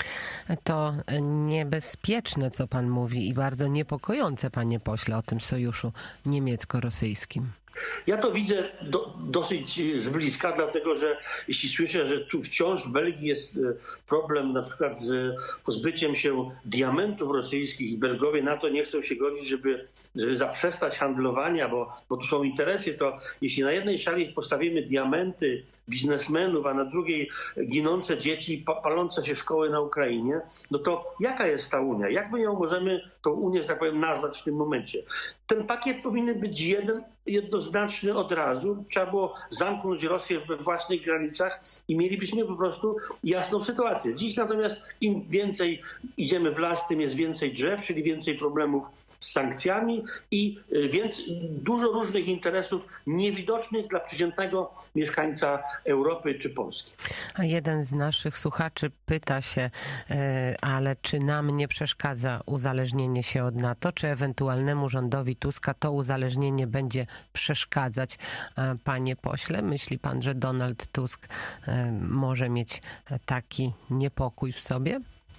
To niebezpieczne, co pan mówi i bardzo niepokojące, panie pośle, o tym sojuszu niemiecko-rosyjskim. Ja to widzę do, dosyć z bliska, dlatego że jeśli słyszę, że tu wciąż w Belgii jest problem na przykład z pozbyciem się diamentów rosyjskich i Belgowie na to nie chcą się godzić, żeby, żeby zaprzestać handlowania, bo, bo tu są interesy, to jeśli na jednej szali postawimy diamenty biznesmenów, a na drugiej ginące dzieci, palące się szkoły na Ukrainie, no to jaka jest ta Unia? Jak my ją możemy, tą Unię, że tak powiem, nazwać w tym momencie? Ten pakiet powinien być jeden, jednoznaczny od razu. Trzeba było zamknąć Rosję we własnych granicach i mielibyśmy po prostu jasną sytuację. Dziś natomiast im więcej idziemy w las, tym jest więcej drzew, czyli więcej problemów z sankcjami i więc dużo różnych interesów niewidocznych dla przeciętnego mieszkańca Europy czy Polski. A jeden z naszych słuchaczy pyta się, ale czy nam nie przeszkadza uzależnienie się od NATO, czy ewentualnemu rządowi Tuska to uzależnienie będzie przeszkadzać? Panie pośle, myśli pan, że Donald Tusk może mieć taki niepokój w sobie?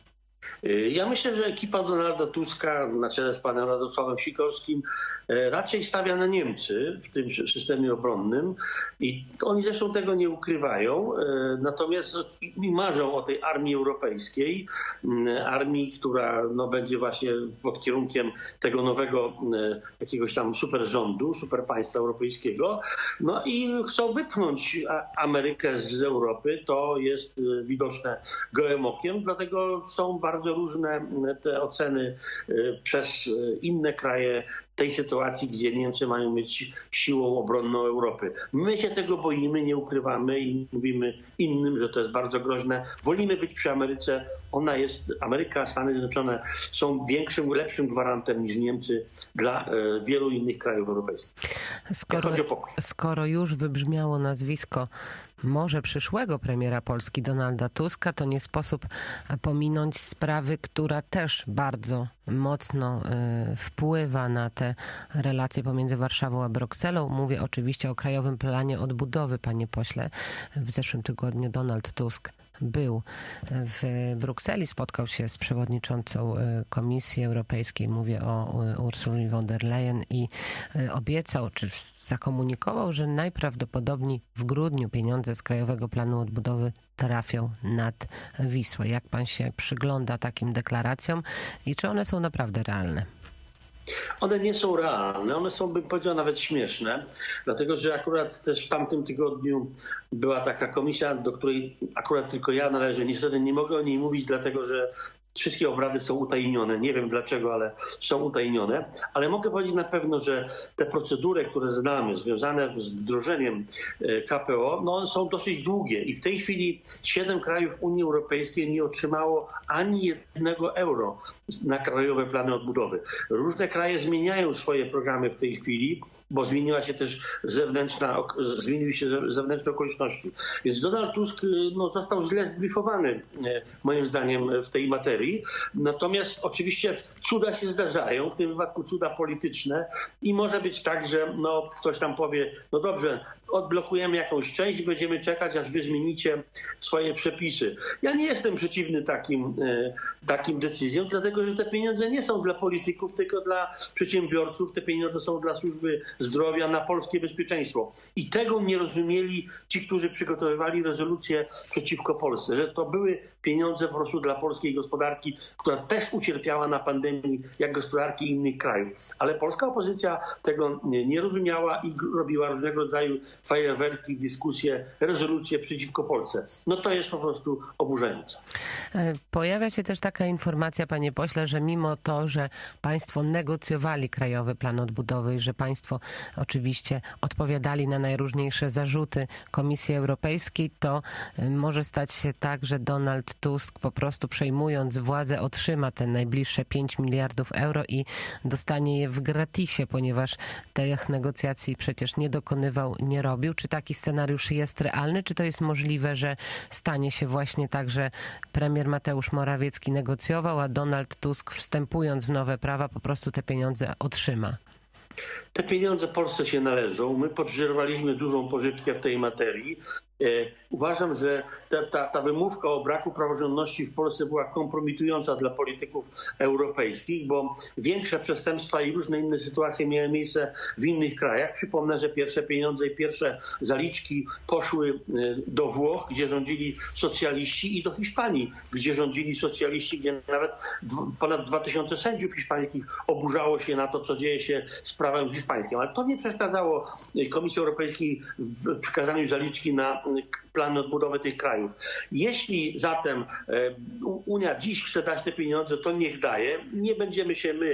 Ja myślę, że ekipa Donalda Tuska na czele z panem Radosławem Sikorskim raczej stawia na Niemcy w tym systemie obronnym i oni zresztą tego nie ukrywają, natomiast marzą o tej armii europejskiej, armii, która no, będzie właśnie pod kierunkiem tego nowego jakiegoś tam super rządu, super państwa europejskiego, no i chcą wypchnąć Amerykę z Europy, to jest widoczne gołym okiem, dlatego są bardzo różne te oceny przez inne kraje tej sytuacji, gdzie Niemcy mają mieć siłą obronną Europy. My się tego boimy, nie ukrywamy i mówimy innym, że to jest bardzo groźne. Wolimy być przy Ameryce. Ona jest, Ameryka, Stany Zjednoczone są większym, lepszym gwarantem niż Niemcy dla wielu innych krajów europejskich. Skoro, skoro już wybrzmiało nazwisko może przyszłego premiera Polski Donalda Tuska, to nie sposób pominąć sprawy, która też bardzo mocno y, wpływa na te relacje pomiędzy Warszawą a Brukselą. Mówię oczywiście o Krajowym Planie Odbudowy, panie pośle. W zeszłym tygodniu Donald Tusk był w Brukseli, spotkał się z przewodniczącą Komisji Europejskiej, mówię o Ursuli von der Leyen, i obiecał, czy zakomunikował, że najprawdopodobniej w grudniu pieniądze z Krajowego Planu Odbudowy trafią nad Wisłę. Jak pan się przygląda takim deklaracjom i czy one są naprawdę realne? One nie są realne, one są, bym powiedział, nawet śmieszne, dlatego że akurat też w tamtym tygodniu była taka komisja, do której akurat tylko ja należę. Niestety nie mogę o niej mówić, dlatego że wszystkie obrady są utajnione. Nie wiem dlaczego, ale są utajnione. Ale mogę powiedzieć na pewno, że te procedury, które znamy, związane z wdrożeniem K P O, no, są dosyć długie. I w tej chwili siedem krajów Unii Europejskiej nie otrzymało ani jednego euro na krajowe plany odbudowy. Różne kraje zmieniają swoje programy w tej chwili, bo zmieniła się też zewnętrzna, zmieniły się zewnętrzne okoliczności. Więc Donald Tusk no, został źle zbriefowany, moim zdaniem, w tej materii. Natomiast oczywiście cuda się zdarzają, w tym wypadku cuda polityczne, i może być tak, że no, ktoś tam powie, no dobrze, odblokujemy jakąś część i będziemy czekać, aż wy zmienicie swoje przepisy. Ja nie jestem przeciwny takim, takim decyzjom, dlatego że te pieniądze nie są dla polityków, tylko dla przedsiębiorców. Te pieniądze są dla służby zdrowia, na polskie bezpieczeństwo. I tego nie rozumieli ci, którzy przygotowywali rezolucję przeciwko Polsce, że to były pieniądze po prostu dla polskiej gospodarki, która też ucierpiała na pandemii, jak gospodarki innych krajów. Ale polska opozycja tego nie, nie rozumiała i robiła różnego rodzaju fajerwerki, dyskusje, rezolucje przeciwko Polsce. No to jest po prostu oburzające. Pojawia się też taka informacja, panie pośle, że mimo to, że państwo negocjowali Krajowy Plan Odbudowy i że państwo oczywiście odpowiadali na najróżniejsze zarzuty Komisji Europejskiej, to może stać się tak, że Donald Tusk po prostu przejmując władzę otrzyma te najbliższe pięć miliardów euro i dostanie je w gratisie, ponieważ tych negocjacji przecież nie dokonywał, nie robił. Czy taki scenariusz jest realny? Czy to jest możliwe, że stanie się właśnie tak, że premier Mateusz Morawiecki negocjował, a Donald Tusk wstępując w nowe prawa po prostu te pieniądze otrzyma? Te pieniądze Polsce się należą. My podżyrowaliśmy dużą pożyczkę w tej materii. Uważam, że ta, ta, ta wymówka o braku praworządności w Polsce była kompromitująca dla polityków europejskich, bo większe przestępstwa i różne inne sytuacje miały miejsce w innych krajach. Przypomnę, że pierwsze pieniądze i pierwsze zaliczki poszły do Włoch, gdzie rządzili socjaliści, i do Hiszpanii, gdzie rządzili socjaliści, gdzie nawet ponad dwa tysiące sędziów hiszpańskich oburzało się na to, co dzieje się z prawem hiszpańskim. Ale to nie przeszkadzało Komisji Europejskiej w przekazaniu zaliczki na plan odbudowy tych krajów. Jeśli zatem Unia dziś chce dać te pieniądze, to niech daje. Nie będziemy się my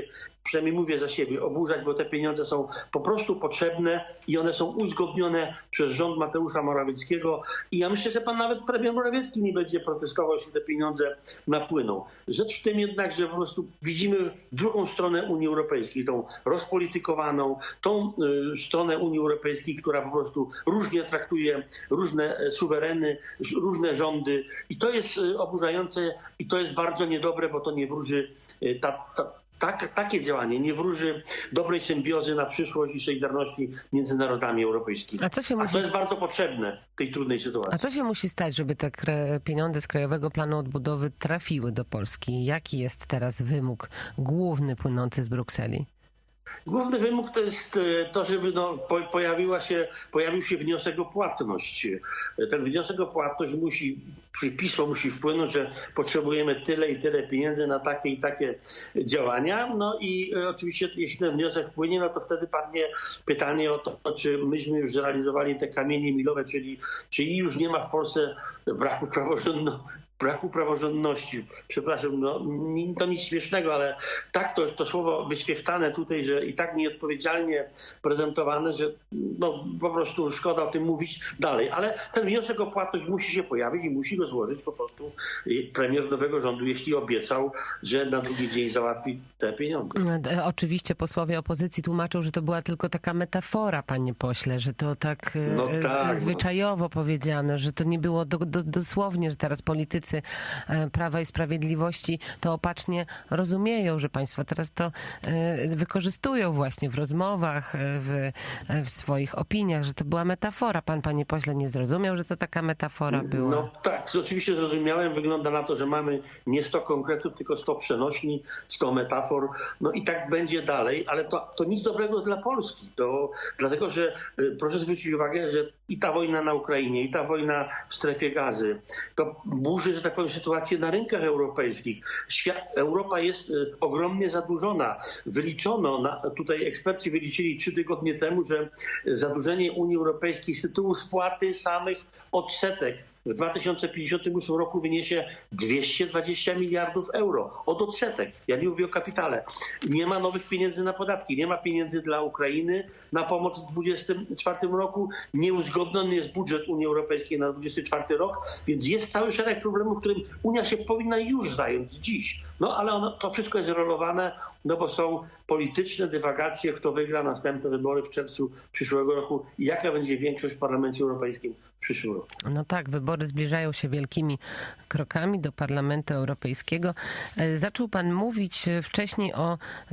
przynajmniej mówię za siebie, oburzać, bo te pieniądze są po prostu potrzebne i one są uzgodnione przez rząd Mateusza Morawieckiego i ja myślę, że pan nawet premier Morawiecki nie będzie protestował, jeśli te pieniądze napłyną. Rzecz w tym jednak, że po prostu widzimy drugą stronę Unii Europejskiej, tą rozpolitykowaną, tą y, stronę Unii Europejskiej, która po prostu różnie traktuje różne suwereny, różne rządy i to jest y, oburzające i to jest bardzo niedobre, bo to nie wróży y, ta, ta Tak, takie działanie nie wróży dobrej symbiozy na przyszłość i solidarności między narodami europejskimi. A, co się A musi... to jest bardzo potrzebne w tej trudnej sytuacji. A co się musi stać, żeby te pieniądze z Krajowego Planu Odbudowy trafiły do Polski? Jaki jest teraz wymóg główny płynący z Brukseli? Główny wymóg to jest to, żeby no, pojawiła się, pojawił się wniosek o płatność. Ten wniosek o płatność musi, pismo musi wpłynąć, że potrzebujemy tyle i tyle pieniędzy na takie i takie działania. No i oczywiście jeśli ten wniosek wpłynie, no to wtedy padnie pytanie o to, czy myśmy już zrealizowali te kamienie milowe, czyli, czyli już nie ma w Polsce braku praworządności. braku praworządności. Przepraszam, no, to nic śmiesznego, ale tak to, to słowo wyświechtane tutaj, że i tak nieodpowiedzialnie prezentowane, że no, po prostu szkoda o tym mówić dalej. Ale ten wniosek o płatność musi się pojawić i musi go złożyć po prostu premier nowego rządu, jeśli obiecał, że na drugi dzień załatwi te pieniądze. Oczywiście posłowie opozycji tłumaczą, że to była tylko taka metafora, panie pośle, że to tak, no tak zwyczajowo no. powiedziane, że to nie było do, do, dosłownie, że teraz politycy Prawa i Sprawiedliwości to opacznie rozumieją, że państwo teraz to wykorzystują właśnie w rozmowach, w, w swoich opiniach, że to była metafora. Pan, panie pośle, nie zrozumiał, że to taka metafora była? No tak, oczywiście zrozumiałem. Wygląda na to, że mamy nie sto konkretów, tylko sto przenośni, sto metafor. No i tak będzie dalej, ale to, to nic dobrego dla Polski. To, dlatego, że proszę zwrócić uwagę, że i ta wojna na Ukrainie, i ta wojna w strefie Gazy, to burzy, że tak powiem, sytuację na rynkach europejskich. Świat, Europa jest y, ogromnie zadłużona. Wyliczono, na, tutaj eksperci wyliczyli trzy tygodnie temu, że zadłużenie Unii Europejskiej z tytułu spłaty samych odsetek w dwa tysiące pięćdziesiątym ósmym roku wyniesie dwieście dwadzieścia miliardów euro od odsetek. Ja nie mówię o kapitale. Nie ma nowych pieniędzy na podatki, nie ma pieniędzy dla Ukrainy na pomoc w dwudziestym czwartym roku. Nieuzgodniony jest budżet Unii Europejskiej na dwudziesty czwarty rok, więc jest cały szereg problemów, którym Unia się powinna już zająć dziś. No ale ono, to wszystko jest rolowane, no bo są polityczne dywagacje, kto wygra następne wybory w czerwcu przyszłego roku i jaka będzie większość w Parlamencie Europejskim w przyszłym roku. No tak, wybory zbliżają się wielkimi krokami do Parlamentu Europejskiego. Zaczął pan mówić wcześniej o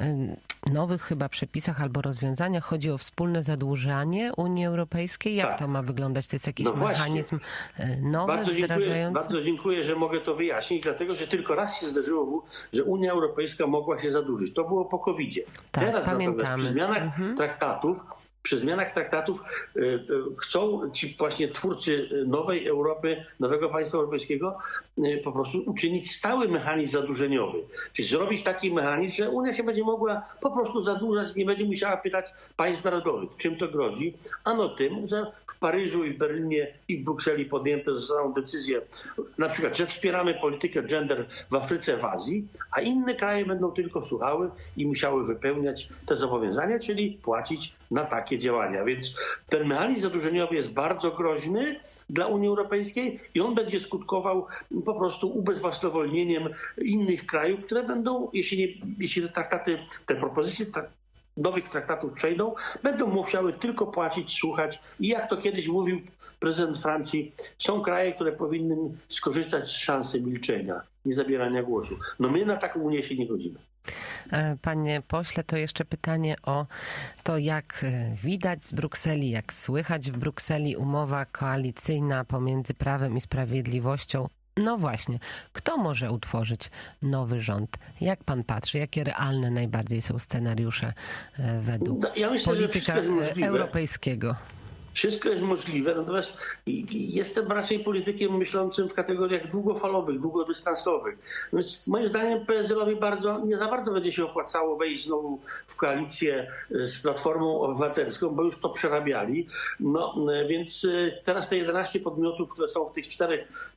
nowych chyba przepisach albo rozwiązaniach. Chodzi o wspólne zadłużanie Unii Europejskiej. Jak tak. to ma wyglądać? To jest jakiś no mechanizm nowy, bardzo wdrażający? Dziękuję, bardzo dziękuję, że mogę to wyjaśnić, dlatego że tylko raz się zdarzyło, że Unia Europejska mogła się zadłużyć. To było po kowidzie. Tak, Teraz pamiętamy. natomiast przy zmianach mhm. traktatów Przy zmianach traktatów y, y, chcą ci właśnie twórcy nowej Europy, nowego państwa europejskiego y, po prostu uczynić stały mechanizm zadłużeniowy. Czyli zrobić taki mechanizm, że Unia się będzie mogła po prostu zadłużać, nie będzie musiała pytać państw narodowych. Czym to grozi? Ano tym, że w Paryżu i w Berlinie i w Brukseli podjęte zostaną decyzje, na przykład, że wspieramy politykę gender w Afryce, w Azji, a inne kraje będą tylko słuchały i musiały wypełniać te zobowiązania, czyli płacić na takie działania. Więc ten mechanizm zadłużeniowy jest bardzo groźny dla Unii Europejskiej i on będzie skutkował po prostu ubezwłasnowolnieniem innych krajów, które będą, jeśli, nie, jeśli te traktaty, te propozycje tak, nowych traktatów przejdą, będą musiały tylko płacić, słuchać i jak to kiedyś mówił prezydent Francji, są kraje, które powinny skorzystać z szansy milczenia, nie zabierania głosu. No my na taką Unię się nie godzimy. Panie pośle, to jeszcze pytanie o to, jak widać z Brukseli, jak słychać w Brukseli umowa koalicyjna pomiędzy Prawem i Sprawiedliwością. No właśnie, kto może utworzyć nowy rząd? Jak pan patrzy, jakie realne najbardziej są scenariusze według no, ja myślę, polityka europejskiego? Wszystko jest możliwe, natomiast jestem raczej politykiem myślącym w kategoriach długofalowych, długodystansowych. Więc moim zdaniem P S L-owi bardzo, nie za bardzo będzie się opłacało wejść znowu w koalicję z Platformą Obywatelską, bo już to przerabiali. No, więc teraz te jedenaście podmiotów, które są w tych czterech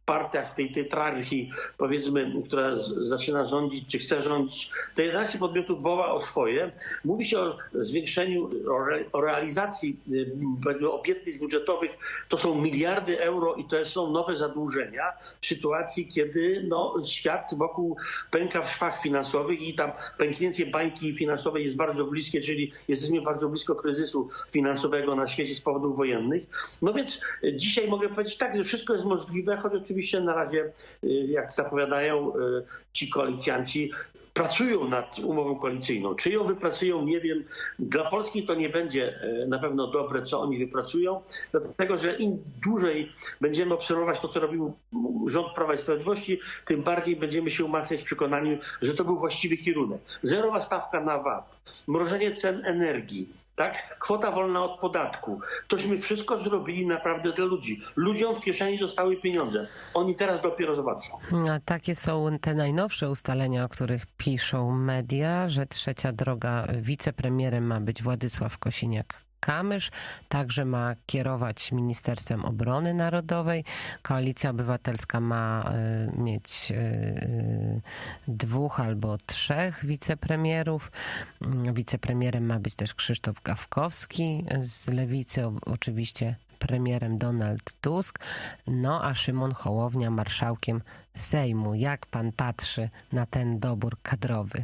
partiach, w tej tetrarchii, powiedzmy, która z, zaczyna rządzić, czy chce rządzić, te jedenaście podmiotów woła o swoje. Mówi się o zwiększeniu, o, re, o realizacji powiedzmy, obietnic budżetowych. To są miliardy euro i to są nowe zadłużenia w sytuacji, kiedy no, świat wokół pęka w szwach finansowych i tam pęknięcie bańki finansowej jest bardzo bliskie, czyli jesteśmy bardzo blisko kryzysu finansowego na świecie z powodów wojennych. No więc dzisiaj mogę powiedzieć tak, że wszystko jest możliwe, choć oczywiście na razie, jak zapowiadają ci koalicjanci, pracują nad umową koalicyjną. Czy ją wypracują, nie wiem. Dla Polski to nie będzie na pewno dobre, co oni wypracują, dlatego że im dłużej będziemy obserwować to, co robił rząd Prawa i Sprawiedliwości, tym bardziej będziemy się umacniać w przekonaniu, że to był właściwy kierunek. Zerowa stawka na V A T, mrożenie cen energii, tak? Kwota wolna od podatku. Tośmy wszystko zrobili naprawdę dla ludzi. Ludziom w kieszeni zostały pieniądze. Oni teraz dopiero zobaczą. A takie są te najnowsze ustalenia, o których piszą media, że trzecia droga wicepremierem ma być Władysław Kosiniak-Kamysz, także ma kierować Ministerstwem Obrony Narodowej. Koalicja Obywatelska ma y, mieć y, dwóch albo trzech wicepremierów. Wicepremierem ma być też Krzysztof Gawkowski z Lewicy, o, oczywiście premierem Donald Tusk, no a Szymon Hołownia marszałkiem Sejmu. Jak pan patrzy na ten dobór kadrowy?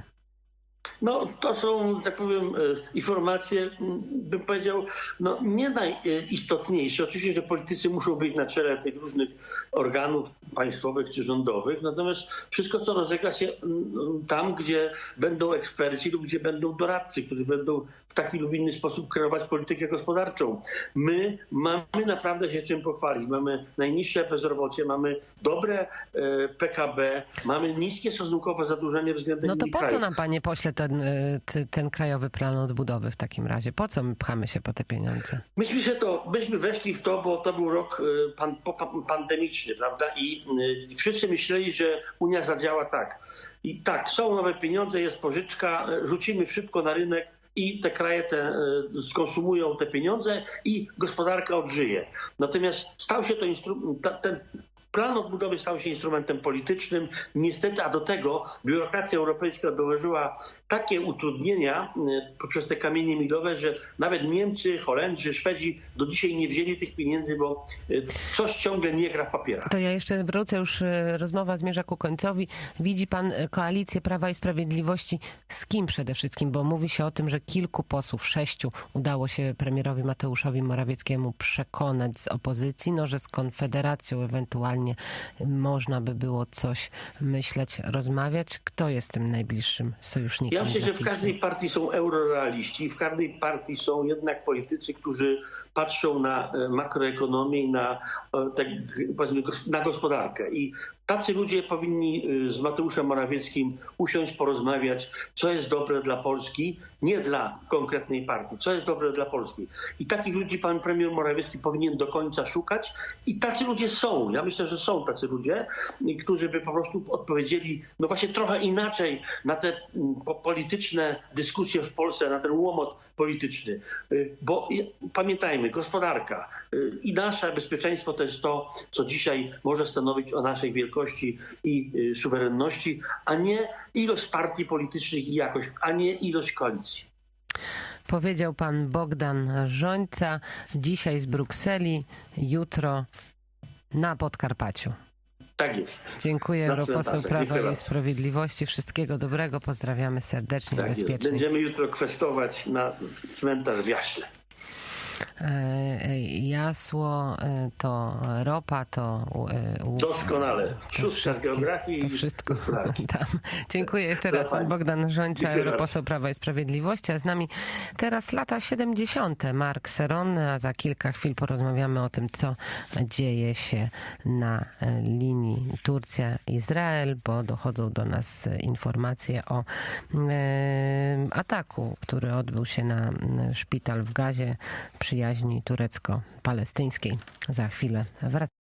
No to są, tak powiem, informacje, bym powiedział, no nie najistotniejsze. Oczywiście, że politycy muszą być na czele tych różnych organów państwowych czy rządowych, natomiast wszystko, co rozegra się tam, gdzie będą eksperci lub gdzie będą doradcy, którzy będą w taki lub inny sposób kreować politykę gospodarczą. My mamy naprawdę się czym pochwalić. Mamy najniższe bezrobocie, mamy dobre P K B, mamy niskie stosunkowo zadłużenie względem No to innych po co krajów. nam, panie pośle, ten, ten krajowy plan odbudowy w takim razie? Po co my pchamy się po te pieniądze? Myśmy się to, myśmy weszli w to, bo to był rok pan, pandemiczny, prawda? I wszyscy myśleli, że Unia zadziała tak. I tak, są nowe pieniądze, jest pożyczka, rzucimy szybko na rynek i te kraje te skonsumują te pieniądze i gospodarka odżyje. Natomiast stał się to instrument, ten plan odbudowy stał się instrumentem politycznym. Niestety, a do tego biurokracja europejska dołożyła takie utrudnienia poprzez te kamienie milowe, że nawet Niemcy, Holendrzy, Szwedzi do dzisiaj nie wzięli tych pieniędzy, bo coś ciągle nie gra w papierach. To ja jeszcze wrócę, już rozmowa zmierza ku końcowi. Widzi pan koalicję Prawa i Sprawiedliwości z kim przede wszystkim? Bo mówi się o tym, że kilku posłów, sześciu, udało się premierowi Mateuszowi Morawieckiemu przekonać z opozycji, no że z Konfederacją ewentualnie można by było coś myśleć, rozmawiać. Kto jest tym najbliższym sojusznikiem? Ja myślę, że w PiSu? każdej partii są eurorealiści, w każdej partii są jednak politycy, którzy patrzą na makroekonomię i na, tak, powiedzmy, na gospodarkę. I tacy ludzie powinni z Mateuszem Morawieckim usiąść, porozmawiać, co jest dobre dla Polski, nie dla konkretnej partii, co jest dobre dla Polski. I takich ludzi pan premier Morawiecki powinien do końca szukać i tacy ludzie są. Ja myślę, że są tacy ludzie, którzy by po prostu odpowiedzieli no właśnie trochę inaczej na te polityczne dyskusje w Polsce, na ten łomot polityczny. Bo pamiętajmy, gospodarka i nasze bezpieczeństwo to jest to, co dzisiaj może stanowić o naszej wielkości i suwerenności, a nie ilość partii politycznych i jakość, a nie ilość koalicji. Powiedział pan Bogdan Rzońca, dzisiaj z Brukseli, jutro na Podkarpaciu. Tak jest. Dziękuję, europoseł Prawa Dziękuję i Sprawiedliwości. Wszystkiego dobrego, pozdrawiamy serdecznie i tak bezpiecznie. Jest. Będziemy jutro kwestować na cmentarz w Jaśle. Jasło to ropa, to doskonale. Szóstka z geografii. To wszystko tam. Dziękuję jeszcze raz. Pan Bogdan Rzońca, europoseł Prawa i Sprawiedliwości, a z nami teraz lata siedemdziesiąte. Mark Seron, a za kilka chwil porozmawiamy o tym, co dzieje się na linii Turcja-Izrael, bo dochodzą do nas informacje o ataku, który odbył się na szpital w Gazie, przyjaźni turecko-palestyńskiej. Za chwilę wracamy.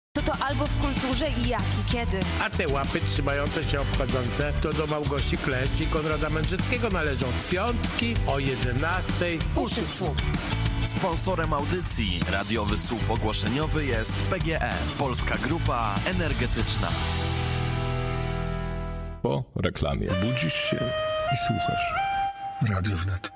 To to albo w kulturze i jak i kiedy. A te łapy trzymające się obchodzące to do Małgosi Kleszcz i Konrada Mędrzyckiego należą. Piątki o jedenastej. Uszy w słup. Sponsorem audycji radiowy słup ogłoszeniowy jest P G E, Polska Grupa Energetyczna. Po reklamie. Budzisz się i słuchasz. Radio Wnet.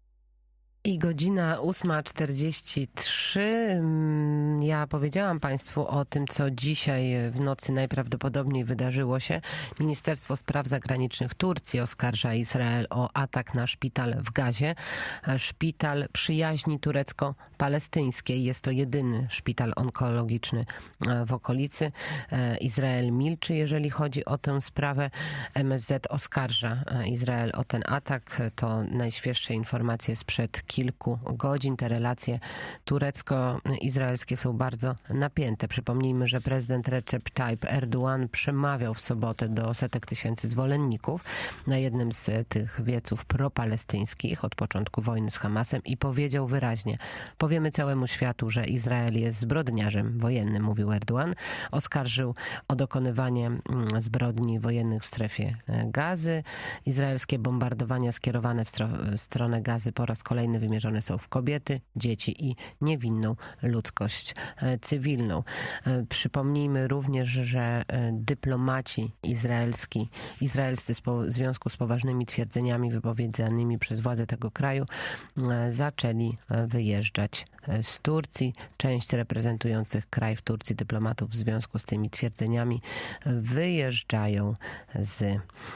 I godzina ósma czterdzieści trzy. Ja powiedziałam Państwu o tym, co dzisiaj w nocy najprawdopodobniej wydarzyło się. Ministerstwo Spraw Zagranicznych Turcji oskarża Izrael o atak na szpital w Gazie. Szpital przyjaźni turecko-palestyńskiej. Jest to jedyny szpital onkologiczny w okolicy. Izrael milczy, jeżeli chodzi o tę sprawę. M S Z oskarża Izrael o ten atak. To najświeższe informacje sprzed kilku godzin. Te relacje turecko-izraelskie są bardzo napięte. Przypomnijmy, że prezydent Recep Tayyip Erdoğan przemawiał w sobotę do setek tysięcy zwolenników na jednym z tych wieców propalestyńskich od początku wojny z Hamasem i powiedział wyraźnie: powiemy całemu światu, że Izrael jest zbrodniarzem wojennym, mówił Erdoğan. Oskarżył o dokonywanie zbrodni wojennych w strefie Gazy. Izraelskie bombardowania skierowane w, stro- w stronę Gazy po raz kolejny wymierzone są w kobiety, dzieci i niewinną ludzkość cywilną. Przypomnijmy również, że dyplomaci izraelski, izraelscy w związku z poważnymi twierdzeniami wypowiedzianymi przez władze tego kraju zaczęli wyjeżdżać z Turcji. Część reprezentujących kraj w Turcji dyplomatów w związku z tymi twierdzeniami wyjeżdżają z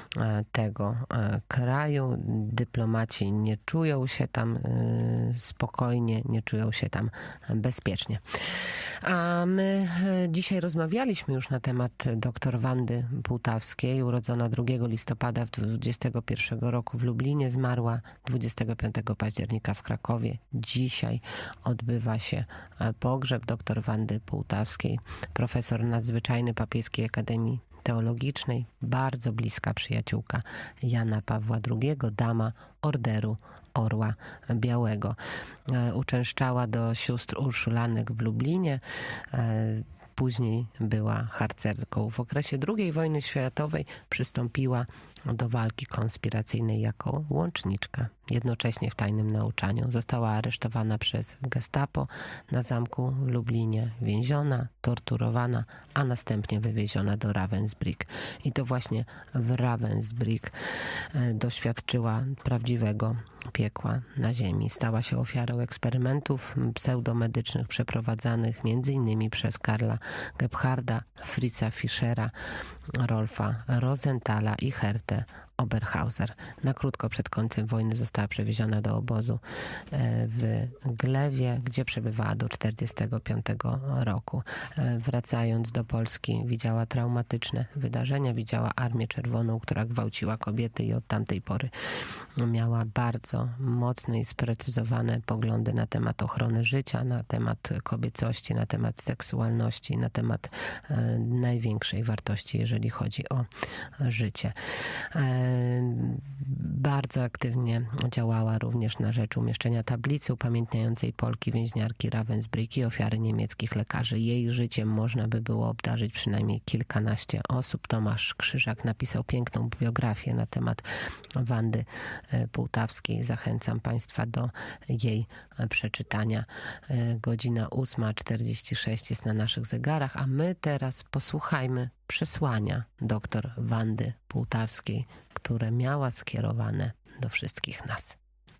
tego kraju. Dyplomaci nie czują się tam spokojnie, nie czują się tam bezpiecznie. A my dzisiaj rozmawialiśmy już na temat dr Wandy Pułtawskiej, urodzona drugiego listopada dwudziestego pierwszego roku w Lublinie, zmarła dwudziestego piątego października w Krakowie. Dzisiaj odbywa się pogrzeb dr Wandy Pułtawskiej, profesor nadzwyczajny Papieskiej Akademii Teologicznej, bardzo bliska przyjaciółka Jana Pawła drugiego, dama Orderu Orła Białego. Uczęszczała do sióstr urszulanek w Lublinie. Później była harcerką. W okresie drugiej wojny światowej przystąpiła do walki konspiracyjnej jako łączniczka. Jednocześnie w tajnym nauczaniu została aresztowana przez Gestapo na zamku w Lublinie, więziona, torturowana, a następnie wywieziona do Ravensbrück. I to właśnie w Ravensbrück doświadczyła prawdziwego piekła na ziemi. Stała się ofiarą eksperymentów pseudomedycznych przeprowadzanych między innymi przez Karla Gebharda, Fritza Fischera, Rolfa Rosenthala i Hertę Oberhauser. Na krótko przed końcem wojny została przewieziona do obozu w Glewie, gdzie przebywała do czterdziestego piątego roku. Wracając do Polski, widziała traumatyczne wydarzenia, widziała Armię Czerwoną, która gwałciła kobiety i od tamtej pory miała bardzo mocne i sprecyzowane poglądy na temat ochrony życia, na temat kobiecości, na temat seksualności, na temat największej wartości, jeżeli chodzi o życie. Bardzo aktywnie działała również na rzecz umieszczenia tablicy upamiętniającej Polki więźniarki Ravensbrück i ofiary niemieckich lekarzy. Jej życiem można by było obdarzyć przynajmniej kilkanaście osób. Tomasz Krzyżak napisał piękną biografię na temat Wandy Pułtawskiej. Zachęcam Państwa do jej przeczytania. Godzina ósma czterdzieści sześć jest na naszych zegarach, a my teraz posłuchajmy przesłania dr Wandy Pułtawskiej, które miała skierowane do wszystkich nas.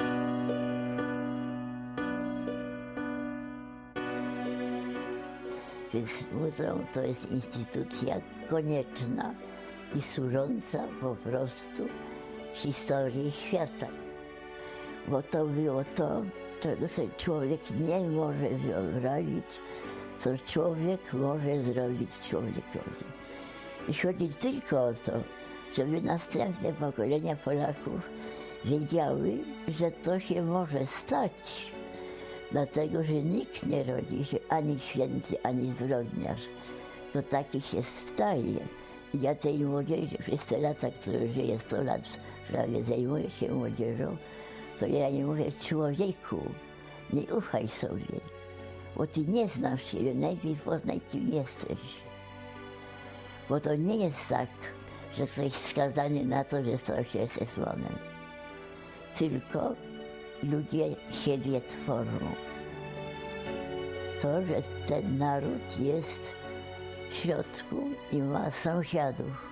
Więc muzeum to jest instytucja konieczna i służąca po prostu historii świata. Bo to było to, czego sobie człowiek nie może wyobrazić, co człowiek może zrobić człowiekowi. I chodzi tylko o to, żeby następne pokolenia Polaków wiedziały, że to się może stać. Dlatego, że nikt nie rodzi się ani święty, ani zbrodniarz. To taki się staje. I ja tej młodzieży, przez te lata, które żyję, sto lat prawie zajmuję się młodzieżą, to ja nie mówię: człowieku, nie ufaj sobie. Bo ty nie znasz siebie, najpierw poznaj, kim jesteś. Bo to nie jest tak, że ktoś skazany na to, że coś jest esłonem. Tylko ludzie siebie tworzą. To, że ten naród jest w środku i ma sąsiadów.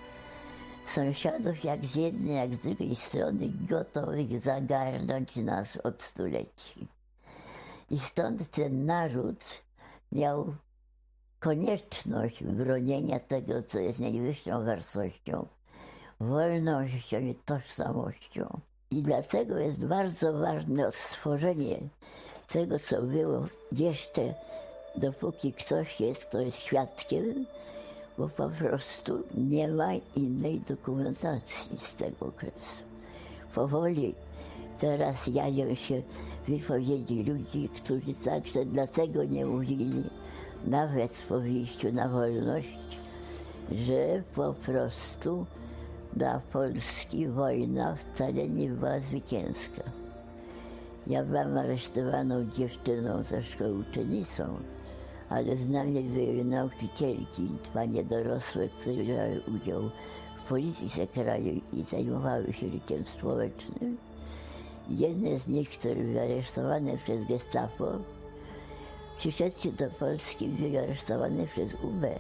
Sąsiadów jak z jednej, jak z drugiej strony gotowych zagarnąć nas od stuleci. I stąd ten naród miał konieczność bronienia tego, co jest najwyższą wartością, wolnością i tożsamością. I dlatego jest bardzo ważne odtworzenie tego, co było jeszcze, dopóki ktoś jest, kto jest świadkiem, bo po prostu nie ma innej dokumentacji z tego okresu. Powoli teraz jawią się wypowiedzi ludzi, którzy także dlatego nie mówili, nawet po wyjściu na wolność, że po prostu dla Polski wojna wcale nie była zwycięska. Ja byłam aresztowaną dziewczyną ze szkoły uczennicą, ale z nami były nauczycielki, panie dorosłe, które brały udział w polityce kraju i zajmowały się życiem społecznym. Jedne z nich, które były aresztowane przez Gestapo, w przyszedł do Polski były aresztowane przez U B.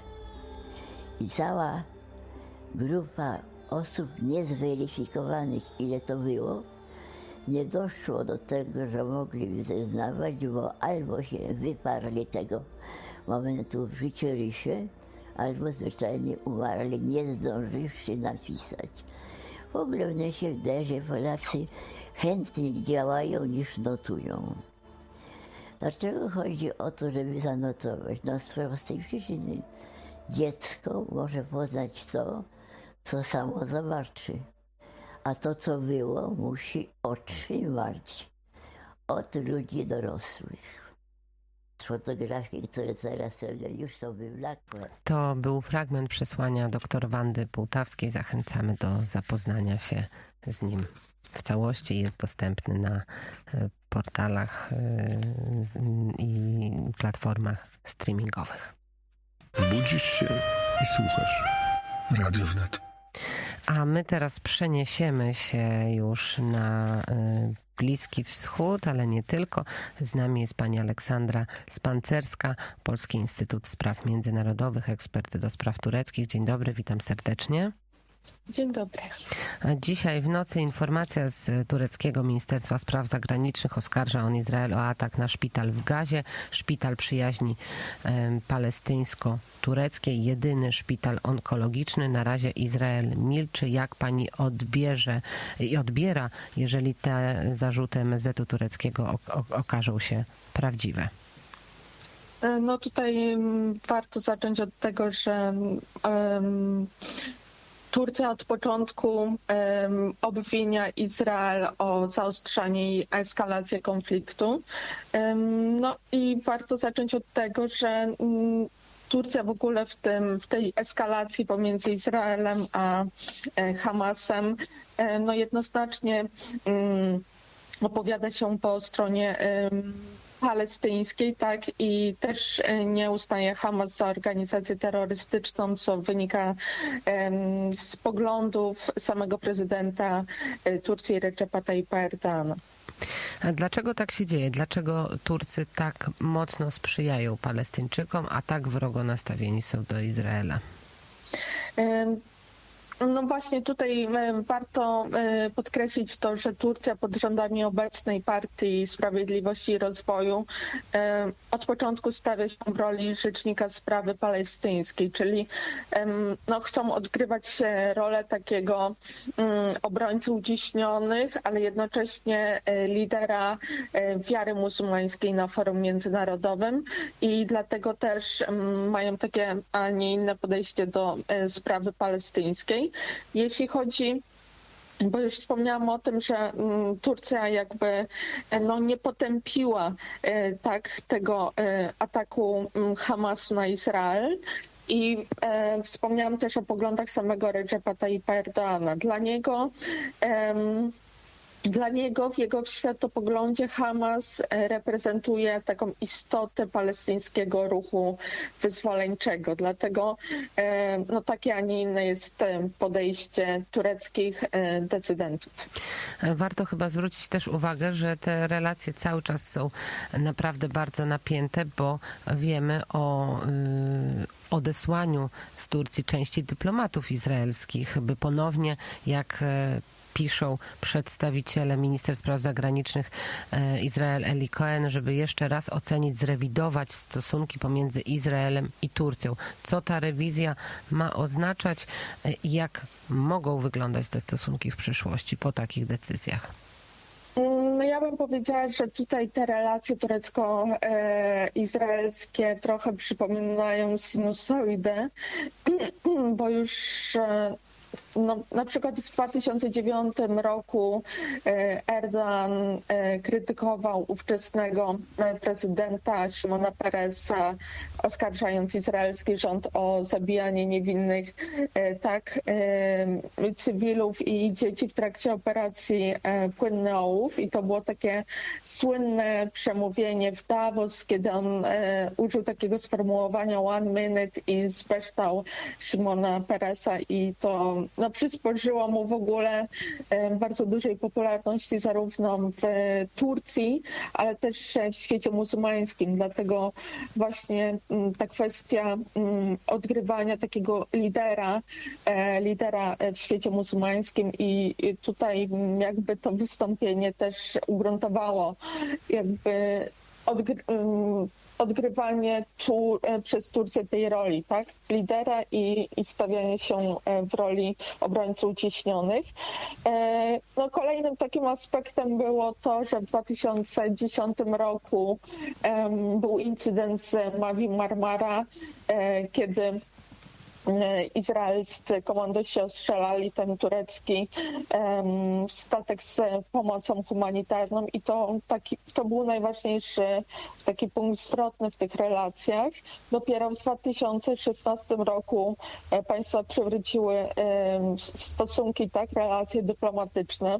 I cała grupa osób niezweryfikowanych, ile to było, nie doszło do tego, że mogli zeznawać, bo albo się wyparli tego momentu w życiorysie, albo zwyczajnie umarli, nie zdążywszy napisać. W ogóle mnie się wydaje, że Polacy chętniej działają niż notują. Dlaczego chodzi o to, żeby zanotować? No z prostej przyczyny. Dziecko może poznać to, co samo zobaczy, a to, co było, musi otrzymać od ludzi dorosłych. Fotografie, które teraz sobie już są wywlakłe. To był fragment przesłania dr Wandy Pułtawskiej. Zachęcamy do zapoznania się z nim w całości. Jest dostępny na portalach i platformach streamingowych. Budzisz się i słuchasz. Radio Wnet. A my teraz przeniesiemy się już na Bliski Wschód, ale nie tylko. Z nami jest pani Aleksandra Spancerska, Polski Instytut Spraw Międzynarodowych, eksperty do spraw tureckich. Dzień dobry, witam serdecznie. Dzień dobry. A dzisiaj w nocy informacja z tureckiego Ministerstwa Spraw Zagranicznych oskarża on Izrael o atak na szpital w Gazie. Szpital przyjaźni e, palestyńsko-tureckiej, jedyny szpital onkologiczny. Na razie Izrael milczy. Jak pani odbierze i odbiera, jeżeli te zarzuty M S Z-u tureckiego ok- ok- okażą się prawdziwe? No tutaj warto zacząć od tego, że um, Turcja od początku um, obwinia Izrael o zaostrzanie i eskalację konfliktu. Um, no i warto zacząć od tego, że um, Turcja w ogóle w, tym, w tej eskalacji pomiędzy Izraelem a e, Hamasem e, no jednoznacznie um, opowiada się po stronie um, palestyńskiej, tak, i też nie uznaje Hamas za organizację terrorystyczną, co wynika um, z poglądów samego prezydenta Turcji Recepa Tayyipa Erdogana. A dlaczego tak się dzieje? Dlaczego Turcy tak mocno sprzyjają Palestyńczykom, a tak wrogo nastawieni są do Izraela? Um, No właśnie tutaj warto podkreślić to, że Turcja pod rządami obecnej Partii Sprawiedliwości i Rozwoju od początku stawia się w roli rzecznika sprawy palestyńskiej, czyli no, chcą odgrywać rolę takiego obrońcy uciśnionych, ale jednocześnie lidera wiary muzułmańskiej na forum międzynarodowym i dlatego też mają takie, a nie inne podejście do sprawy palestyńskiej. Jeśli chodzi, bo już wspomniałam o tym, że Turcja jakby no, nie potępiła tak tego ataku Hamasu na Izrael. I e, wspomniałam też o poglądach samego Recepa Tayyipa Erdogana. Dla niego e, Dla niego, w jego światopoglądzie Hamas reprezentuje taką istotę palestyńskiego ruchu wyzwoleńczego. Dlatego no, takie, a nie inne jest podejście tureckich decydentów. Warto chyba zwrócić też uwagę, że te relacje cały czas są naprawdę bardzo napięte, bo wiemy o odesłaniu z Turcji części dyplomatów izraelskich, by ponownie, jak piszą przedstawiciele minister spraw zagranicznych Izrael Eli Cohen, żeby jeszcze raz ocenić, zrewidować stosunki pomiędzy Izraelem i Turcją. Co ta rewizja ma oznaczać i jak mogą wyglądać te stosunki w przyszłości po takich decyzjach? No ja bym powiedziała, że tutaj te relacje turecko-izraelskie trochę przypominają sinusoidę, bo już no, na przykład w dwa tysiące dziewiątym roku Erdoğan krytykował ówczesnego prezydenta Szymona Peresa, oskarżając izraelski rząd o zabijanie niewinnych tak cywilów i dzieci w trakcie operacji Płynny Ołów. I to było takie słynne przemówienie w Davos, kiedy on użył takiego sformułowania one minute i zbeształ Szymona Peresa i to no, przysporzyło mu w ogóle bardzo dużej popularności zarówno w Turcji, ale też w świecie muzułmańskim. Dlatego właśnie ta kwestia odgrywania takiego lidera, lidera w świecie muzułmańskim i tutaj jakby to wystąpienie też ugruntowało jakby odgry odgrywanie tu, przez Turcję tej roli, tak? Lidera i, i stawianie się w roli obrońcy uciśnionych. No, kolejnym takim aspektem było to, że w dwa tysiące dziesiątym roku um, był incydent z Mavi Marmara, kiedy izraelscy komandosi ostrzelali ten turecki um, statek z pomocą humanitarną i to, taki, to był najważniejszy taki punkt zwrotny w tych relacjach. Dopiero w dwa tysiące szesnastym roku państwa przywróciły um, stosunki, tak, relacje dyplomatyczne.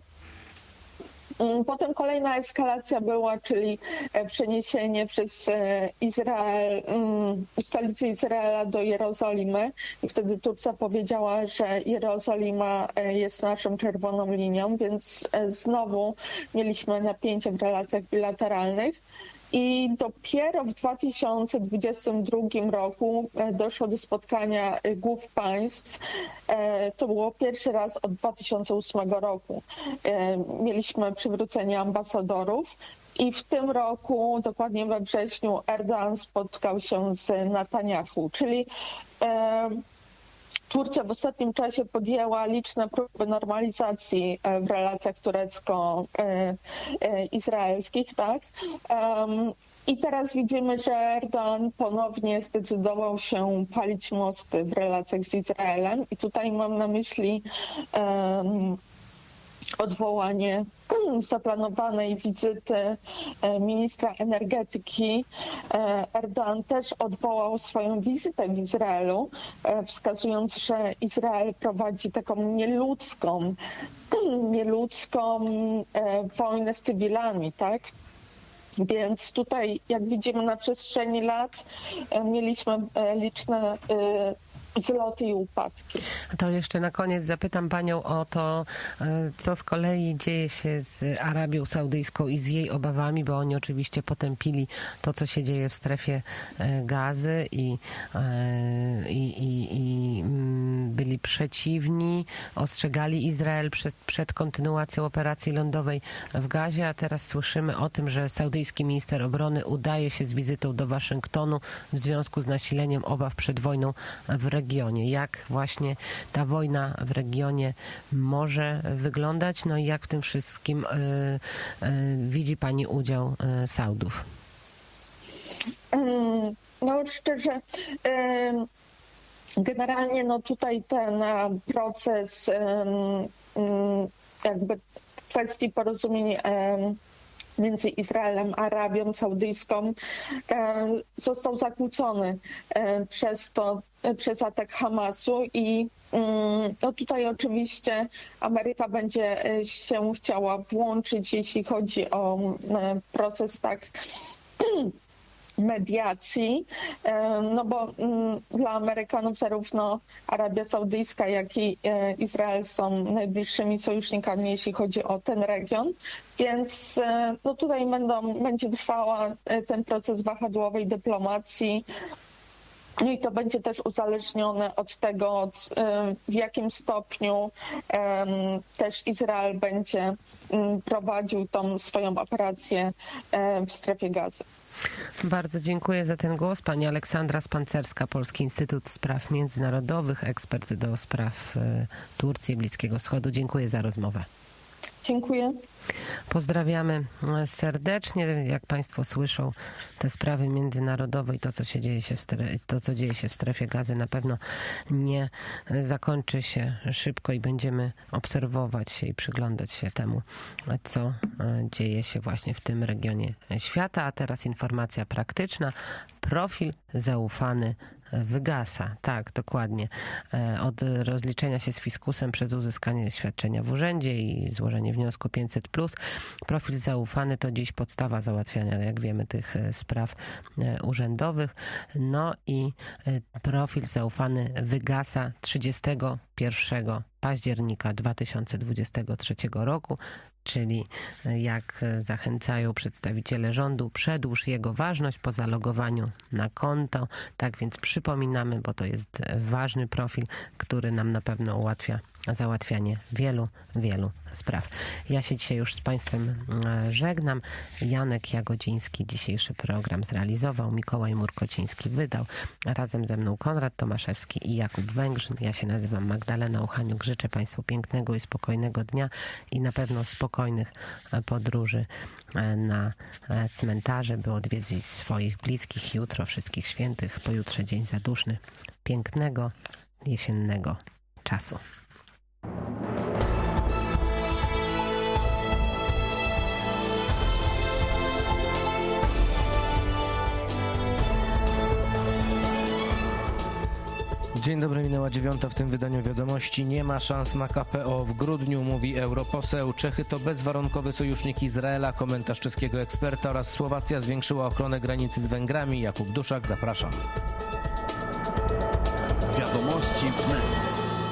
Potem kolejna eskalacja była, czyli przeniesienie przez Izrael, stolicy Izraela do Jerozolimy i wtedy Turcja powiedziała, że Jerozolima jest naszą czerwoną linią, więc znowu mieliśmy napięcie w relacjach bilateralnych. I dopiero w dwa tysiące dwudziestym drugim roku doszło do spotkania głów państw. To było pierwszy raz od dwa tysiące ósmego roku. Mieliśmy przywrócenie ambasadorów i w tym roku, dokładnie we wrześniu, Erdoğan spotkał się z Netanyahu, czyli Turcja w ostatnim czasie podjęła liczne próby normalizacji w relacjach turecko-izraelskich, tak? I teraz widzimy, że Erdoğan ponownie zdecydował się palić mosty w relacjach z Izraelem i tutaj mam na myśli um, odwołanie zaplanowanej wizyty ministra energetyki. Erdoğan też odwołał swoją wizytę w Izraelu, wskazując, że Izrael prowadzi taką nieludzką, nieludzką wojnę z cywilami, tak? Więc tutaj, jak widzimy, na przestrzeni lat mieliśmy liczne zloty i upadki. To jeszcze na koniec zapytam panią o to, co z kolei dzieje się z Arabią Saudyjską i z jej obawami, bo oni oczywiście potępili to, co się dzieje w strefie Gazy i, i, i, i byli przeciwni, ostrzegali Izrael przed, przed kontynuacją operacji lądowej w Gazie, a teraz słyszymy o tym, że saudyjski minister obrony udaje się z wizytą do Waszyngtonu w związku z nasileniem obaw przed wojną w regionie. Jak właśnie ta wojna w regionie może wyglądać? No i jak w tym wszystkim y, y, widzi pani udział y, Saudów? No szczerze, generalnie no tutaj ten proces jakby kwestii porozumień między Izraelem a Arabią Saudyjską został zakłócony przez to, przez atak Hamasu i No tutaj oczywiście Ameryka będzie się chciała włączyć, jeśli chodzi o proces tak mediacji, no bo dla Amerykanów zarówno Arabia Saudyjska, jak i Izrael są najbliższymi sojusznikami, jeśli chodzi o ten region, więc no tutaj będą, będzie trwała ten proces wahadłowej dyplomacji. No i to będzie też uzależnione od tego, w jakim stopniu też Izrael będzie prowadził tą swoją operację w strefie Gazy. Bardzo dziękuję za ten głos. Pani Aleksandra Spancerska, Polski Instytut Spraw Międzynarodowych, ekspert do spraw Turcji i Bliskiego Wschodu. Dziękuję za rozmowę. Dziękuję. Pozdrawiamy serdecznie. Jak Państwo słyszą, te sprawy międzynarodowe i to, co się dzieje się w strefie, to, co dzieje się w strefie Gazy, na pewno nie zakończy się szybko i będziemy obserwować się i przyglądać się temu, co dzieje się właśnie w tym regionie świata. A teraz informacja praktyczna. Profil zaufany wygasa. Tak, dokładnie. Od rozliczenia się z fiskusem przez uzyskanie świadczenia w urzędzie i złożenie wniosku pięćset plus. Profil zaufany to dziś podstawa załatwiania, jak wiemy, tych spraw urzędowych. No i profil zaufany wygasa trzydziestego pierwszego października dwa tysiące dwudziestego trzeciego roku, czyli jak zachęcają przedstawiciele rządu, przedłuż jego ważność po zalogowaniu na konto. Tak więc przypominamy, bo to jest ważny profil, który nam na pewno ułatwia załatwianie wielu, wielu spraw. Ja się dzisiaj już z Państwem żegnam. Janek Jagodziński dzisiejszy program zrealizował, Mikołaj Murkociński wydał. Razem ze mną Konrad Tomaszewski i Jakub Węgrzyn. Ja się nazywam Magdalena Uchaniuk. Życzę Państwu pięknego i spokojnego dnia i na pewno spokojnych podróży na cmentarze, by odwiedzić swoich bliskich. Jutro wszystkich świętych, pojutrze dzień zaduszny. Pięknego, jesiennego czasu. Dzień dobry, minęła dziewiąta w tym wydaniu wiadomości. Nie ma szans na K P O w grudniu, mówi europoseł. Czechy to bezwarunkowy sojusznik Izraela, komentarz czeskiego eksperta, oraz Słowacja zwiększyła ochronę granicy z Węgrami. Jakub Duszak, zapraszam. Wiadomości wnet.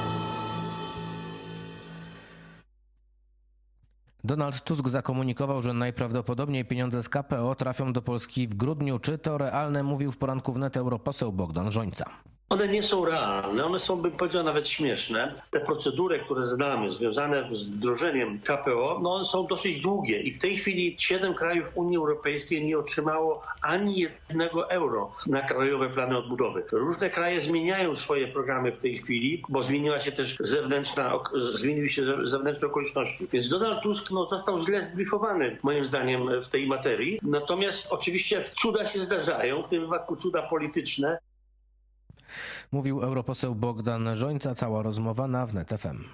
Donald Tusk zakomunikował, że najprawdopodobniej pieniądze z K P O trafią do Polski w grudniu. Czy to realne? Mówił w poranku wnet europoseł Bogdan Rzońca. One nie są realne, one są, bym powiedział, nawet śmieszne. Te procedury, które znamy, związane z wdrożeniem K P O, no one są dosyć długie i w tej chwili siedem krajów Unii Europejskiej nie otrzymało ani jednego euro na krajowe plany odbudowy. Różne kraje zmieniają swoje programy w tej chwili, bo zmieniła się też zewnętrzna, zmieniły się zewnętrzne okoliczności. Więc Donald Tusk no, został źle zbriefowany, moim zdaniem, w tej materii. Natomiast oczywiście cuda się zdarzają, w tym wypadku cuda polityczne. Mówił europoseł Bogdan Rzońca. Cała rozmowa na wnet kropka f m.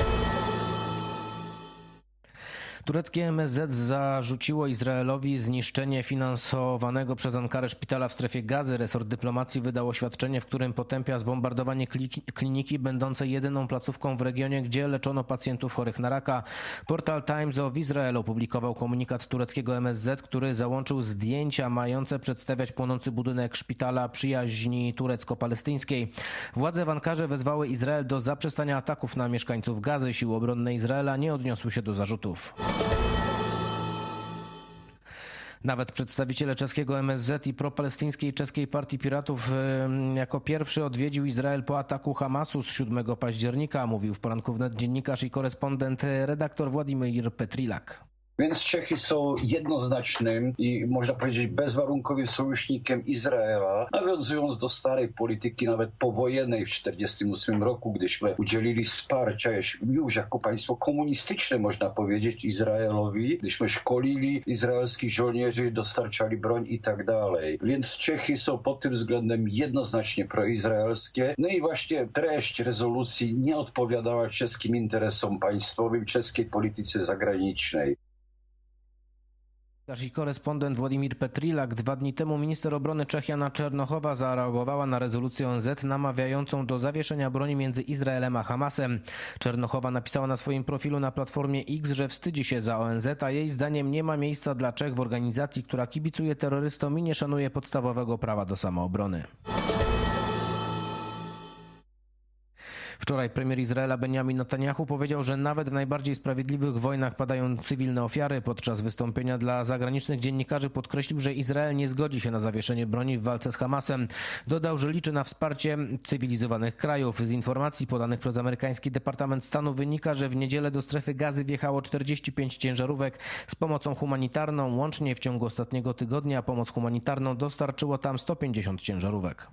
Tureckie M S Z zarzuciło Izraelowi zniszczenie finansowanego przez Ankarę szpitala w strefie Gazy. Resort dyplomacji wydał oświadczenie, w którym potępia zbombardowanie kliniki będącej jedyną placówką w regionie, gdzie leczono pacjentów chorych na raka. Portal Times of Israel opublikował komunikat tureckiego M S Z, który załączył zdjęcia mające przedstawiać płonący budynek szpitala przyjaźni turecko-palestyńskiej. Władze w Ankarze wezwały Izrael do zaprzestania ataków na mieszkańców Gazy. Siły obronne Izraela nie odniosły się do zarzutów. Nawet przedstawiciele czeskiego M S Z i propalestyńskiej czeskiej partii piratów jako pierwszy odwiedził Izrael po ataku Hamasu z siódmego października, mówił w poranku wnet dziennikarz i korespondent redaktor Władimir Petrilak. Więc Czechy są jednoznacznym i można powiedzieć bezwarunkowym sojusznikiem Izraela, nawiązując do starej polityki nawet powojennej w tysiąc dziewięćset czterdziestym ósmym roku, gdyśmy udzielili wsparcia już jako państwo komunistyczne, można powiedzieć, Izraelowi, gdyśmy szkolili izraelskich żołnierzy, dostarczali broń i tak dalej. Więc Czechy są pod tym względem jednoznacznie proizraelskie. No i właśnie treść rezolucji nie odpowiadała czeskim interesom państwowym, czeskiej polityce zagranicznej. I korespondent Władimir Petrilak. Dwa dni temu minister obrony Czech Jana Czernochowa zareagowała na rezolucję O N Z namawiającą do zawieszenia broni między Izraelem a Hamasem. Czernochowa napisała na swoim profilu na platformie X, że wstydzi się za O N Z, a jej zdaniem nie ma miejsca dla Czech w organizacji, która kibicuje terrorystom i nie szanuje podstawowego prawa do samoobrony. Wczoraj premier Izraela Benjamin Netanyahu powiedział, że nawet w najbardziej sprawiedliwych wojnach padają cywilne ofiary. Podczas wystąpienia dla zagranicznych dziennikarzy podkreślił, że Izrael nie zgodzi się na zawieszenie broni w walce z Hamasem. Dodał, że liczy na wsparcie cywilizowanych krajów. Z informacji podanych przez amerykański Departament Stanu wynika, że w niedzielę do strefy Gazy wjechało czterdzieści pięć ciężarówek z pomocą humanitarną. Łącznie w ciągu ostatniego tygodnia pomoc humanitarną dostarczyło tam sto pięćdziesiąt ciężarówek.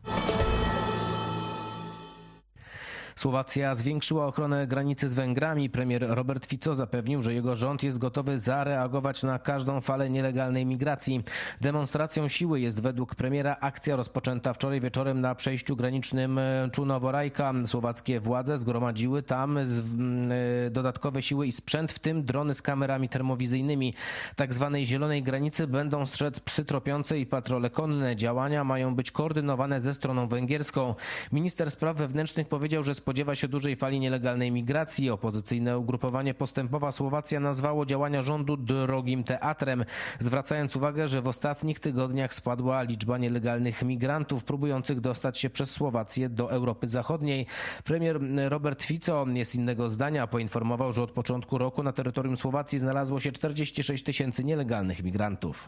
Słowacja zwiększyła ochronę granicy z Węgrami. Premier Robert Fico zapewnił, że jego rząd jest gotowy zareagować na każdą falę nielegalnej migracji. Demonstracją siły jest według premiera akcja rozpoczęta wczoraj wieczorem na przejściu granicznym Czunowo-Rajka. Słowackie władze zgromadziły tam dodatkowe siły i sprzęt, w tym drony z kamerami termowizyjnymi. Tak zwanej zielonej granicy będą strzec psy tropiące i patrole konne. Działania mają być koordynowane ze stroną węgierską. Minister spraw wewnętrznych powiedział, że spodziewa się dużej fali nielegalnej migracji. Opozycyjne ugrupowanie Postępowa Słowacja nazwało działania rządu drogim teatrem, zwracając uwagę, że w ostatnich tygodniach spadła liczba nielegalnych migrantów próbujących dostać się przez Słowację do Europy Zachodniej. Premier Robert Fico jest innego zdania. Poinformował, że od początku roku na terytorium Słowacji znalazło się czterdzieści sześć tysięcy nielegalnych migrantów.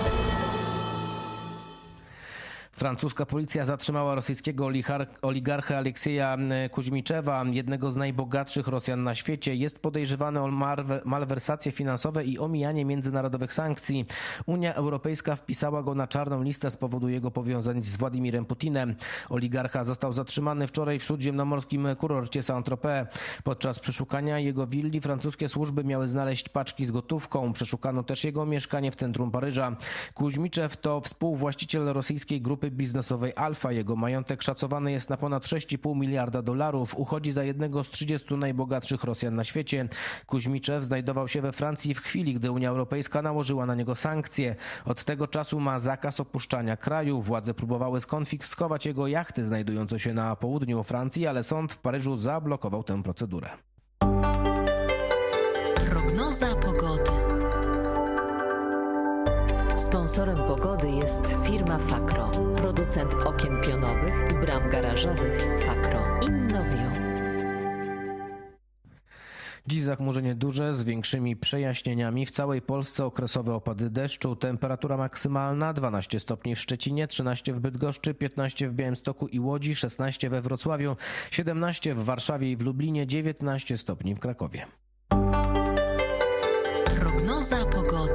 Francuska policja zatrzymała rosyjskiego oligarchę Aleksieja Kuźmiczewa, jednego z najbogatszych Rosjan na świecie. Jest podejrzewany o malwersacje finansowe i omijanie międzynarodowych sankcji. Unia Europejska wpisała go na czarną listę z powodu jego powiązań z Władimirem Putinem. Oligarcha został zatrzymany wczoraj w śródziemnomorskim kurorcie Saint-Tropez. Podczas przeszukania jego willi francuskie służby miały znaleźć paczki z gotówką. Przeszukano też jego mieszkanie w centrum Paryża. Kuźmiczew to współwłaściciel rosyjskiej grupy biznesowej Alfa. Jego majątek szacowany jest na ponad sześć i pół miliarda dolarów. Uchodzi za jednego z trzydziestu najbogatszych Rosjan na świecie. Kuźmiczew znajdował się we Francji w chwili, gdy Unia Europejska nałożyła na niego sankcje. Od tego czasu ma zakaz opuszczania kraju. Władze próbowały skonfiskować jego jachty znajdujące się na południu Francji, ale sąd w Paryżu zablokował tę procedurę. Prognoza pogody. Sponsorem pogody jest firma Fakro, producent okien pionowych i bram garażowych. Fakro innowią. Dziś zachmurzenie duże z większymi przejaśnieniami. W całej Polsce okresowe opady deszczu. Temperatura maksymalna dwanaście stopni w Szczecinie, trzynaście w Bydgoszczy, piętnaście w Białymstoku i Łodzi, szesnaście we Wrocławiu, siedemnaście w Warszawie i w Lublinie, dziewiętnaście stopni w Krakowie. Prognoza pogody.